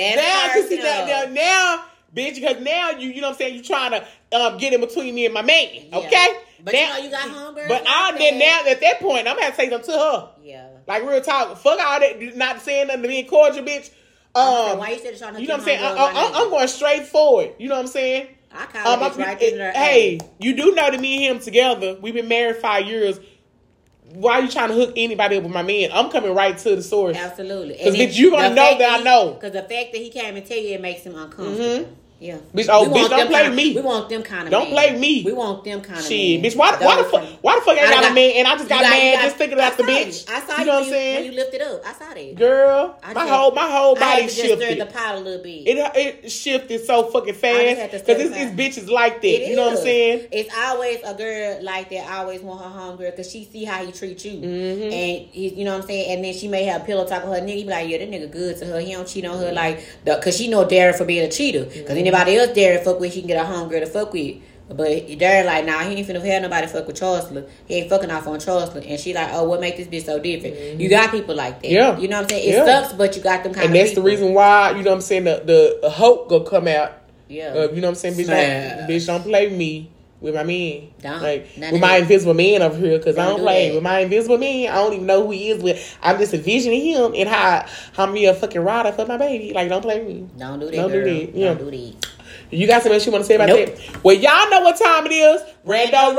Now, bitch, because now you know what I'm saying, you trying to get in between me and my man, okay? But now, you got homegirl. But now at that point, I'm gonna have to say something to her. Yeah. Like, real talk. Fuck all that, not saying nothing to me cordial, bitch. Why you said trying to, you know what I'm saying? I'm going straight forward. You know what I'm saying? I call it right in there. Hey, you do know that me and him together, we've been married 5 years. Why are you trying to hook anybody up with my man? I'm coming right to the source. Absolutely. Because bitch, you're going to know that I know. Because the fact that he came and tell you, it makes him uncomfortable. Yeah. Bitch, don't play me. We want them kind of Don't play me. We want them kind of shit, bitch, why the fuck I got a man and I just got mad just thinking about the bitch? I saw you know what I'm saying? When you lifted up. I saw that. Girl, my whole body shifted. I had to just stir the pot a little bit. It shifted so fucking fast. Because it's bitches like that. You know what I'm saying? It's always a girl like that. I always want her homegirl because she see how he treats you. And you know what I'm saying? And then she may have a pillow talk with her nigga. He be like, yeah, that nigga good to her. He don't cheat on her like, because she know Darren for being a cheater. Because anybody else Darren fuck with, she can get a homegirl to fuck with. But Darren like, nah, he ain't finna have nobody fuck with Charleston. He ain't fucking off on Charleston. And she like, oh, what make this bitch so different? You got people like that. Yeah. You know what I'm saying? It sucks, but you got them kind of people. And that's the reason why, you know what I'm saying, the hope gonna come out. Yeah. You know what I'm saying? Bitch, don't play me with my man. Don't. Like, with my invisible man over here, because I don't play that. With my invisible man. I don't even know who he is with. I'm just envisioning him and how I'm be a fucking rider for my baby. Like, don't play me. Don't do that, Don't girl. do that. Yeah. Don't do that. You got something else you want to say about that? Well, y'all know what time it is. Rando.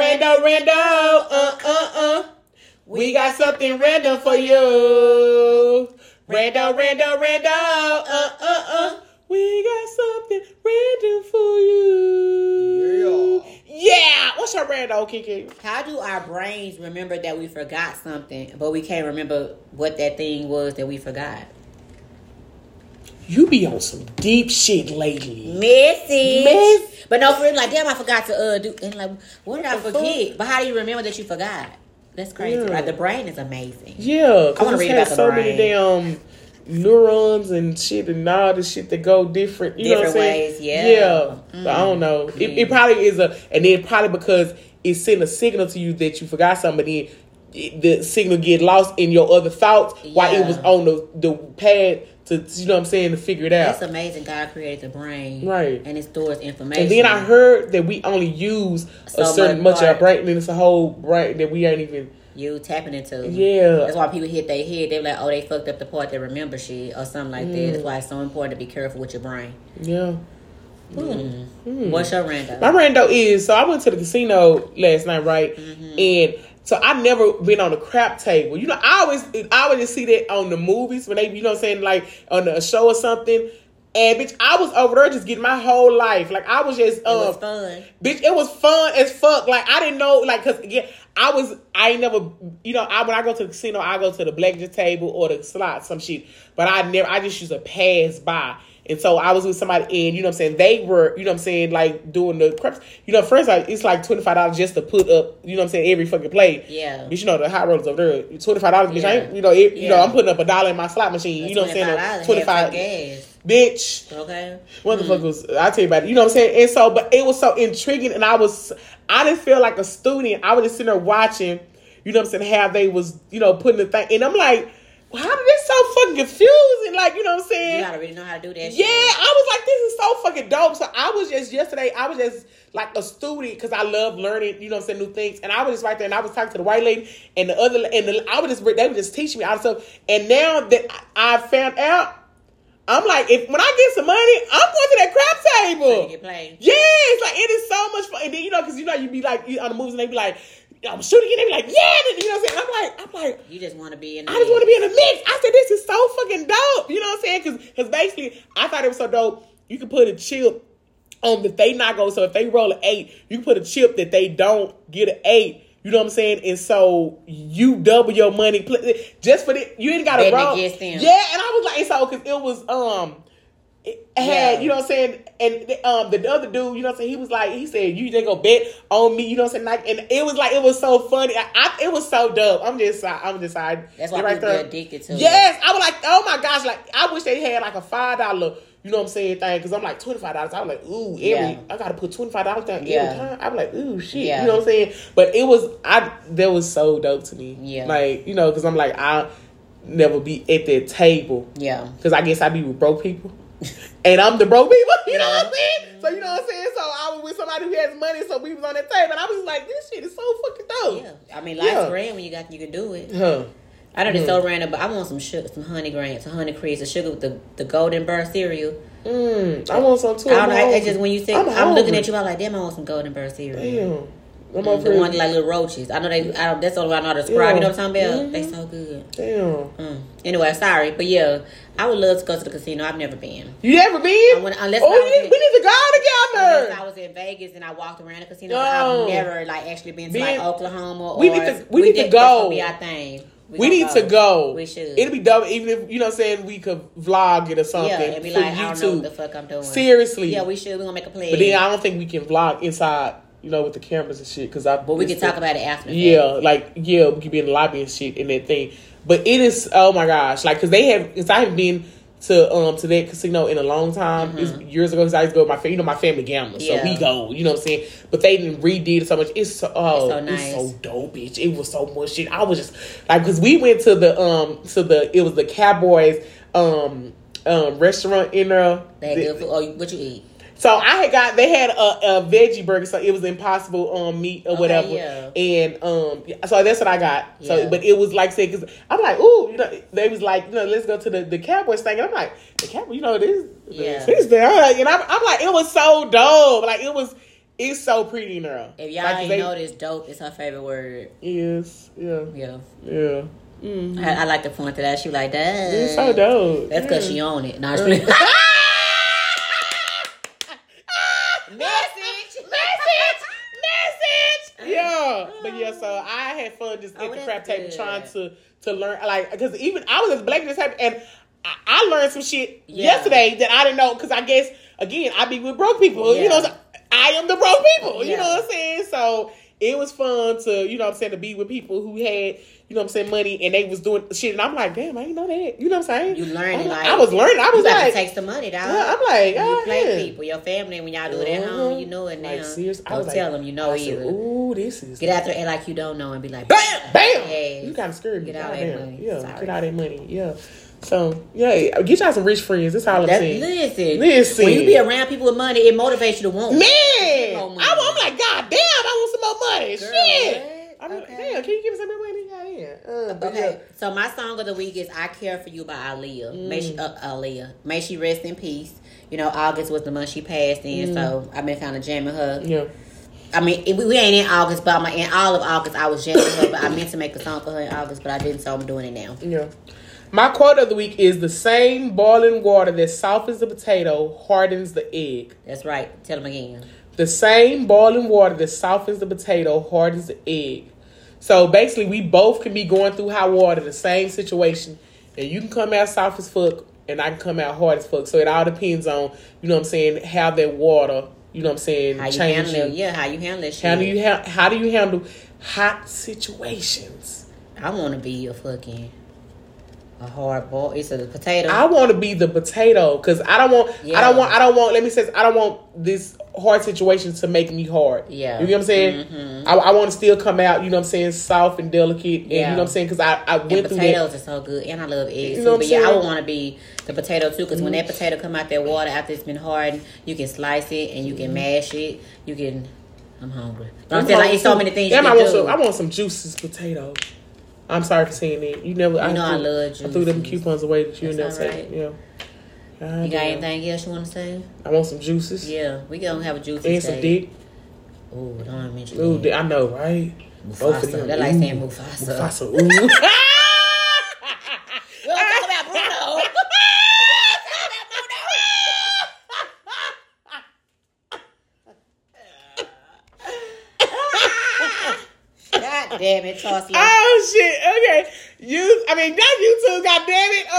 We got something random for you. Rando. We got something random for you. Yeah. What's your rando, Kiki? How do our brains remember that we forgot something, but we can't remember what that thing was that we forgot? You be on some deep shit lately. But no, for real, like, damn, I forgot to do. And like, what did I forget? But how do you remember that you forgot? That's crazy. Yeah. Right? The brain is amazing. Yeah, I want to because read it has about the so brain. many damn neurons and shit and all this shit that go different. You know what I'm saying? Ways, yeah. Yeah. So I don't know. It probably is and then probably because it sent a signal to you that you forgot somebody. The signal get lost in your other thoughts while it was on the pad to, you know what I'm saying, to figure it out. That's amazing. God created the brain. Right. And it stores information. And then I heard that we only use a certain much of our brain, and it's a whole brain that we ain't even... You tapping into. Yeah. That's why people hit their head. They're like, oh, they fucked up the part that remember shit or something like that. That's why it's so important to be careful with your brain. Yeah. What's your rando? My rando is, so I went to the casino last night, right? And so I've never been on a crap table. You know, I always just see that on the movies when they, you know what I'm saying, like on a show or something. And bitch, I was over there just getting my whole life. Like I was just, it was fun. Bitch, it was fun as fuck. Like I didn't know, like, cause again, I ain't never, you know, when I go to the casino, I go to the blackjack table or the slot, some shit. But I just used to pass by. And so I was with somebody and, you know what I'm saying, they were, you know what I'm saying, like doing the craps. You know, first it's like $25 just to put up, you know what I'm saying, every fucking play. Yeah. Bitch, you know, the hot rollers over there, $25, bitch, Yeah. I ain't, you know, I'm putting up $1 in my slot machine. You know what I'm saying? $25. Gas. Bitch. Okay. Motherfuckers, I'll tell you about it. You know what I'm saying? And so, but it was so intriguing and I didn't feel like a student. I was just sitting there watching, you know what I'm saying, how they was, you know, putting the thing. And I'm like, how did this so fucking confusing? Like, you know what I'm saying? You gotta really know how to do that shit. Yeah, I was like, this is so fucking dope. So I was just, yesterday, I was just like a student because I love learning, you know what I'm saying, new things. And I was just right there and I was talking to the white lady and they were just teaching me all this stuff. And now that I found out, I'm like, when I get some money, I'm going to that crap table. So you get played. Yes, like it is so much fun. And then, you know, because you know, you be like on the movies and they be like, I'm shooting and they be like, yeah, you know what I'm saying? I'm like, you just want to be in the I just want to be in the mix. I said, this is so fucking dope. You know what I'm saying? Because basically, I thought it was so dope. You can put a chip on that they not go. So if they roll an 8, you can put a chip that they don't get an 8. You know what I'm saying? And so you double your money just for the, you ain't got to roll. Yeah, and I was like, and so because it was it had, you know what I'm saying, and the other dude, you know what I'm saying, he said, you just go bet on me, you know what I'm saying, like, and it was so funny. It was so dope. I'm just sorry. That's why people get addicted to it. Yes, I was like, oh my gosh, like, I wish they had like a $5, you know what I'm saying, thing, because I'm like, $25. I was like, ooh, I got to put $25 down every time. I was like, ooh, shit, you know what I'm saying, but that was so dope to me. Like, you know, because I'm like, I'll never be at that table. Yeah. Because I guess I be with broke people. And I'm the broke people, you know what I'm saying? So, you know what I'm saying? So, I was with somebody who has money, so we was on that table. And I was like, this shit is so fucking dope. Yeah. I mean, life's grand when you can do it. Huh. I know it's so random, but I want some sugar, some honey grams, some honey creams, the sugar with the golden burr cereal. I want some too. I don't know. It's just when you say, I'm looking at you, I'm like, damn, I want some golden burr cereal. Damn. The ones like little roaches. I know that's the only way I know how to describe. You know what I'm talking about? They so good. Damn. Anyway, sorry, but yeah, I would love to go to the casino. I've never been. You never been? We need to go together. Unless I was in Vegas and I walked around the casino, but I've never like actually been to like Oklahoma. We need to go. That's gonna be our thing. We need to go. We should. It'll be dope, even if, you know what I'm saying, we could vlog it or something. Yeah, it'd be like, I don't know what the fuck I'm doing. Seriously. Yeah, we should. We're gonna make a play. But then I don't think we can vlog inside, you know, with the cameras and shit. But we can talk about it after. Yeah, we could be in the lobby and shit in that thing. But it is, oh my gosh, like, because I haven't been to that casino in a long time. It's years ago, because I used to go with my family gamblers, so we go, you know what I'm saying. But they didn't redid it so much. It's so nice. It's so dope, bitch. It was so much shit. I was just like, because we went to it was the Cowboys restaurant in there. They had good food. Oh, what you eat? So they had a veggie burger, so it was Impossible meat or whatever, and so that's what I got. So, but it was like, say, because I'm like, ooh, you know, they was like, you know, let's go to the Cowboys thing, and I'm like, the Cowboys, you know, this there, and I'm like, it was so dope, like it's so pretty now. If y'all ain't noticed, dope is her favorite word. Yes, yeah. Mm-hmm. I like to point to that. She like that. It's so dope. That's because she own it. No, Yeah, but yeah, so I had fun just at the crap table trying to learn, like, because even I was as black as happy, and I learned some shit yesterday that I didn't know, because I guess, again, I be with broke people, you know, so I am the broke people, you know what I'm saying? So it was fun to, you know what I'm saying, to be with people who had, you know what I'm saying, money, and they was doing shit, and I'm like, damn, I didn't know that. You know what I'm saying? You learning, like, I was learning. I was you like, to take some money, dog. Yeah, I'm like, you play people, your family, when y'all do it at home, you know it now. Like, seriously, don't tell them you know either. Ooh, this is. Get out there and like you don't know and be like, bam, bam. Yes. You kind of scared me. Get out that money. Yeah, Sorry. get out that money. Yeah. So, yeah, get y'all some rich friends. That's all I'm saying. Listen. When you be around people with money, it motivates you to want more money. I'm like, God damn, I want some more money. Girl, shit. I'm okay. like, damn, can you give me some more money? Okay. So my song of the week is "I Care for You" by Aaliyah. May she rest in peace. You know, August was the month she passed in, so I've been kind of jamming her. Yeah. I mean, we ain't in August, but in all of August I was jamming her. But I meant to make a song for her in August, but I didn't, so I'm doing it now. Yeah. My quote of the week is, the same boiling water that softens the potato hardens the egg. That's right. Tell them again. The same boiling water that softens the potato hardens the egg. So basically, we both can be going through hot water, the same situation. And you can come out soft as fuck, and I can come out hard as fuck. So it all depends on, you know what I'm saying, how that water, you know what I'm saying, how you change handle you. Yeah, how you handle that shit. How do you handle hot situations? I want to be a hard ball. It's a potato. I want to be the potato because I don't want this hard situation to make me hard. Yeah. You know what I'm saying? Mm-hmm. I want to still come out, you know what I'm saying, soft and delicate. And you know what I'm saying? Because I went through that. Potatoes are so good. And I love eggs. You know too. But I would want to be the potato too, because when that potato come out that water after it's been hardened, you can slice it and you can mash it. You can. I'm hungry. But I'm saying, like, it's so many things you can do. I want some juices potatoes. I'm sorry for saying that. You never. I love juices. I threw them coupons away that you never right. said. Yeah. You got anything else you want to say? I want some juices. Yeah, we gonna have a juice. And some dick. Ooh, don't mention that. Ooh, I know, right? Mufasa. That like saying Mufasa. Mufasa. Ooh. We don't talk about Bruno. God damn it, Chauncey. Oh shit. Okay. Not YouTube. God damn it.